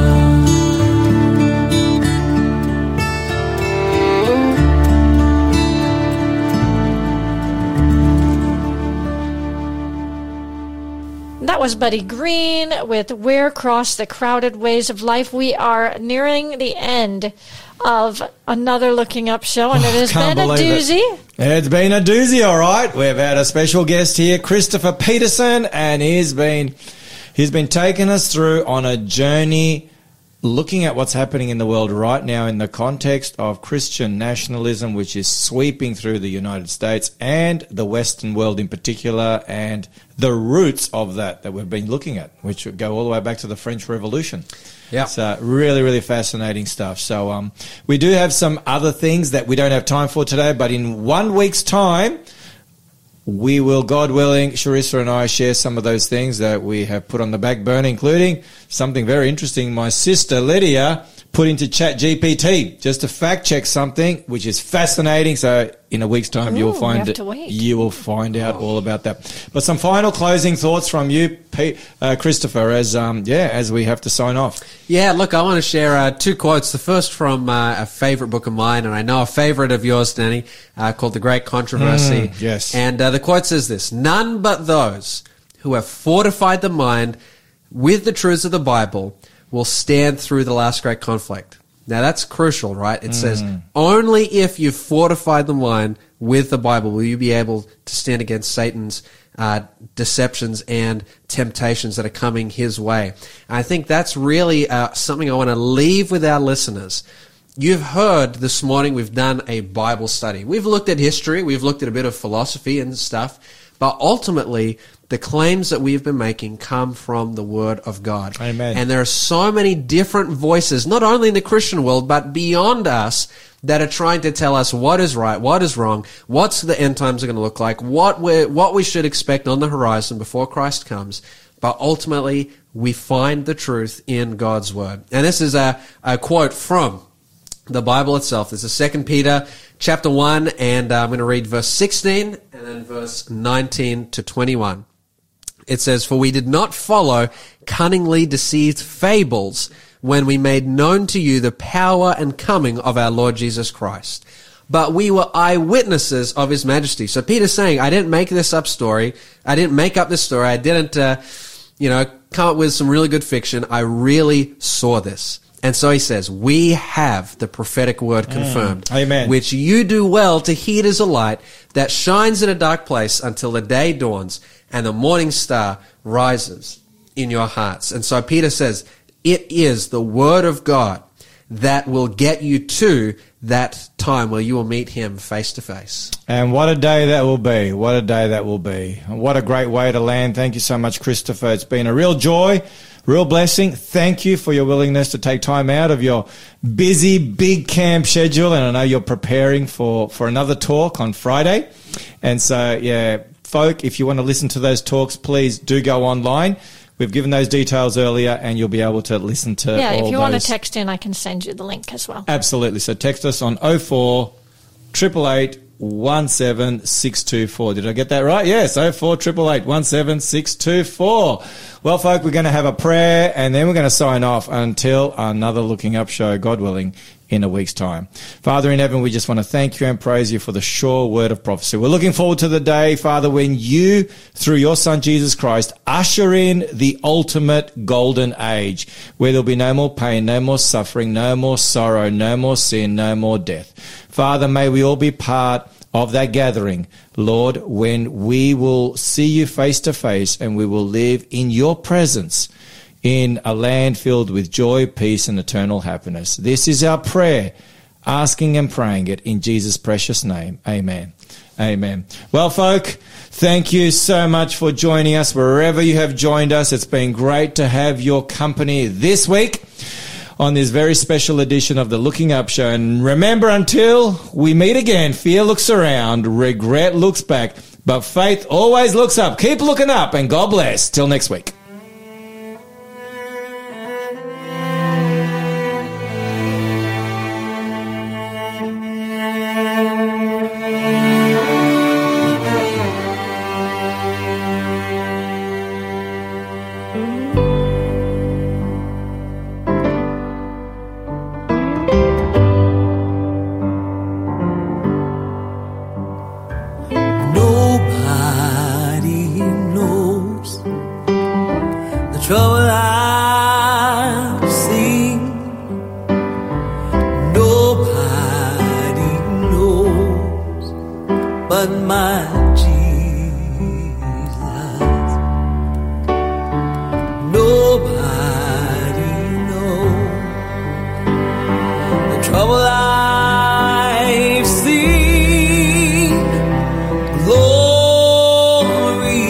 That was Buddy Green with Where Cross the Crowded Ways of Life. We are nearing the end of another Looking Up show, and it has been a doozy. It's been a doozy, all right. We've had a special guest here, Christopher Peterson, and he's been taking us through on a journey looking at what's happening in the world right now in the context of Christian nationalism, which is sweeping through the United States and the Western world in particular, and the roots of that we've been looking at, which go all the way back to the French Revolution. Yeah. It's really, really fascinating stuff. So we do have some other things that we don't have time for today, but in 1 week's time, we will, God willing, Sharissa and I share some of those things that we have put on the back burner, including something very interesting my sister Lydia put into ChatGPT just to fact check something, which is fascinating. So in a week's time, you will find it. You will find out all about that. But some final closing thoughts from you, Christopher, as we have to sign off. Yeah, look, I want to share two quotes. The first from a favorite book of mine, and I know a favorite of yours, Danny, called The Great Controversy. Yes. And the quote says this: "None but those who have fortified the mind with the truths of the Bible will stand through the last great conflict." Now that's crucial, right? It says, only if you've fortified the mind with the Bible will you be able to stand against Satan's deceptions and temptations that are coming his way. And I think that's really something I want to leave with our listeners. You've heard this morning we've done a Bible study. We've looked at history, we've looked at a bit of philosophy and stuff, but ultimately the claims that we've been making come from the Word of God. Amen. And there are so many different voices, not only in the Christian world, but beyond us, that are trying to tell us what is right, what is wrong, what's the end times are going to look like, what we should expect on the horizon before Christ comes. But ultimately, we find the truth in God's Word. And this is a quote from the Bible itself. This is 2 Peter chapter 1, and I'm going to read verse 16 and then verse 19 to 21. It says, "For we did not follow cunningly deceived fables when we made known to you the power and coming of our Lord Jesus Christ, but we were eyewitnesses of his majesty." So Peter's saying, I didn't make this up story. I didn't make up this story. I didn't, come up with some really good fiction. I really saw this. And so he says, we have the prophetic word confirmed, Amen. which you do well to heed as a light that shines in a dark place until the day dawns and the morning star rises in your hearts. And so Peter says, it is the word of God that will get you to that time where you will meet him face to face. And what a day that will be. What a day that will be. What a great way to land. Thank you so much, Christopher. It's been a real joy, real blessing. Thank you for your willingness to take time out of your busy, big camp schedule. And I know you're preparing for another talk on Friday. And so, yeah, folk, if you want to listen to those talks, please do go online. We've given those details earlier, and you'll be able to listen to all those. Yeah, if you want to text in, I can send you the link as well. Absolutely. So text us on 04 888 17624. Did I get that right? Yes, 04 888 17624. Well, folk, we're going to have a prayer, and then we're going to sign off until another Looking Up show, God willing, in a week's time. Father in heaven, we just want to thank you and praise you for the sure word of prophecy. We're looking forward to the day, Father, when you, through your Son Jesus Christ, usher in the ultimate golden age, where there'll be no more pain, no more suffering, no more sorrow, no more sin, no more death. Father, may we all be part of that gathering, Lord, when we will see you face to face and we will live in your presence in a land filled with joy, peace, and eternal happiness. This is our prayer, asking and praying it in Jesus' precious name. Amen. Amen. Well, folk, thank you so much for joining us wherever you have joined us. It's been great to have your company this week on this very special edition of the Looking Up Show. And remember, until we meet again, fear looks around, regret looks back, but faith always looks up. Keep looking up, and God bless. Till next week. Nobody knows the trouble I've seen. Nobody knows but my Jesus. Nobody knows the trouble I've seen. Glory,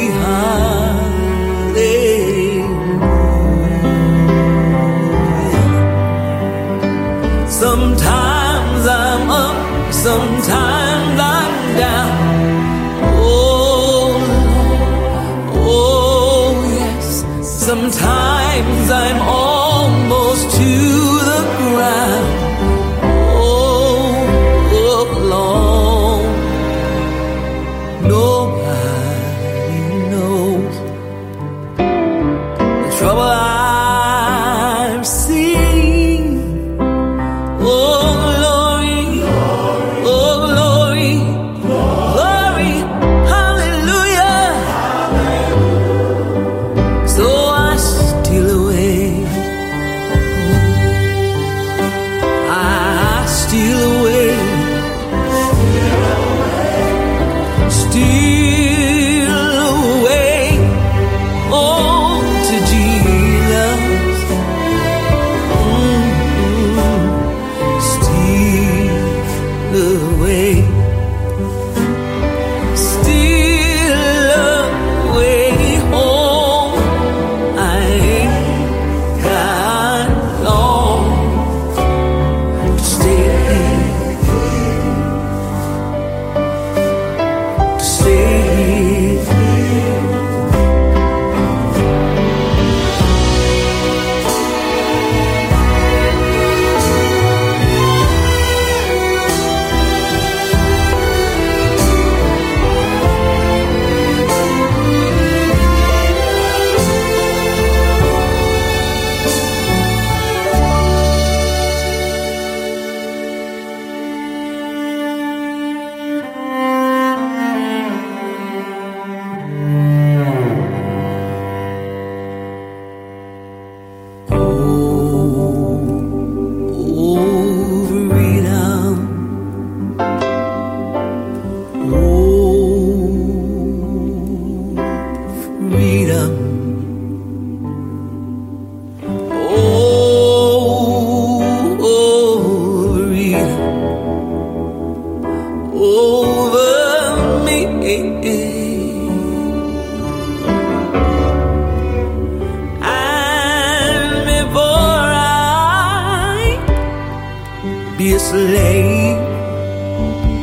hallelujah. Sometimes I'm up, sometimes I'm down. Oh yes. Sometimes I'm almost to the ground. Oh, Lord. Nobody knows the trouble I've seen. Oh, glory, oh, glory, glory, hallelujah. So I steal away. I steal away. Steal away, oh, to Jesus. Steal away, home. I ain't got long to stay. Be a slave,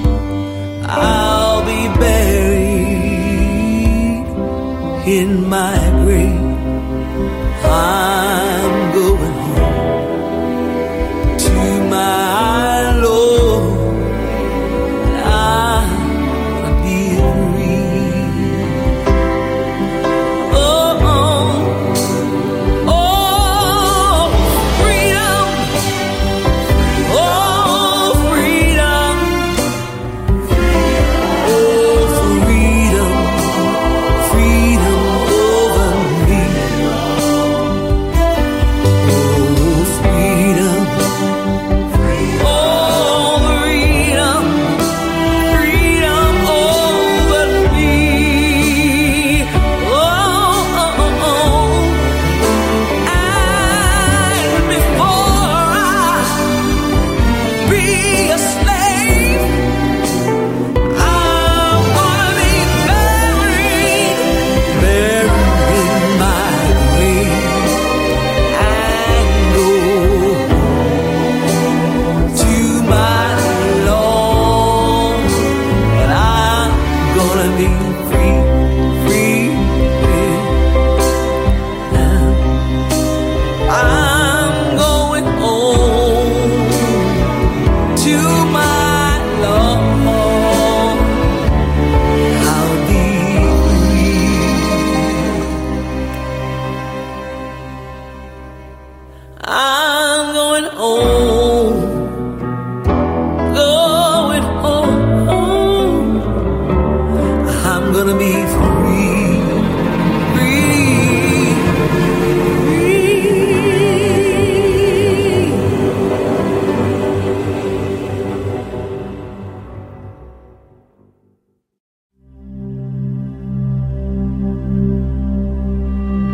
I'll be buried in my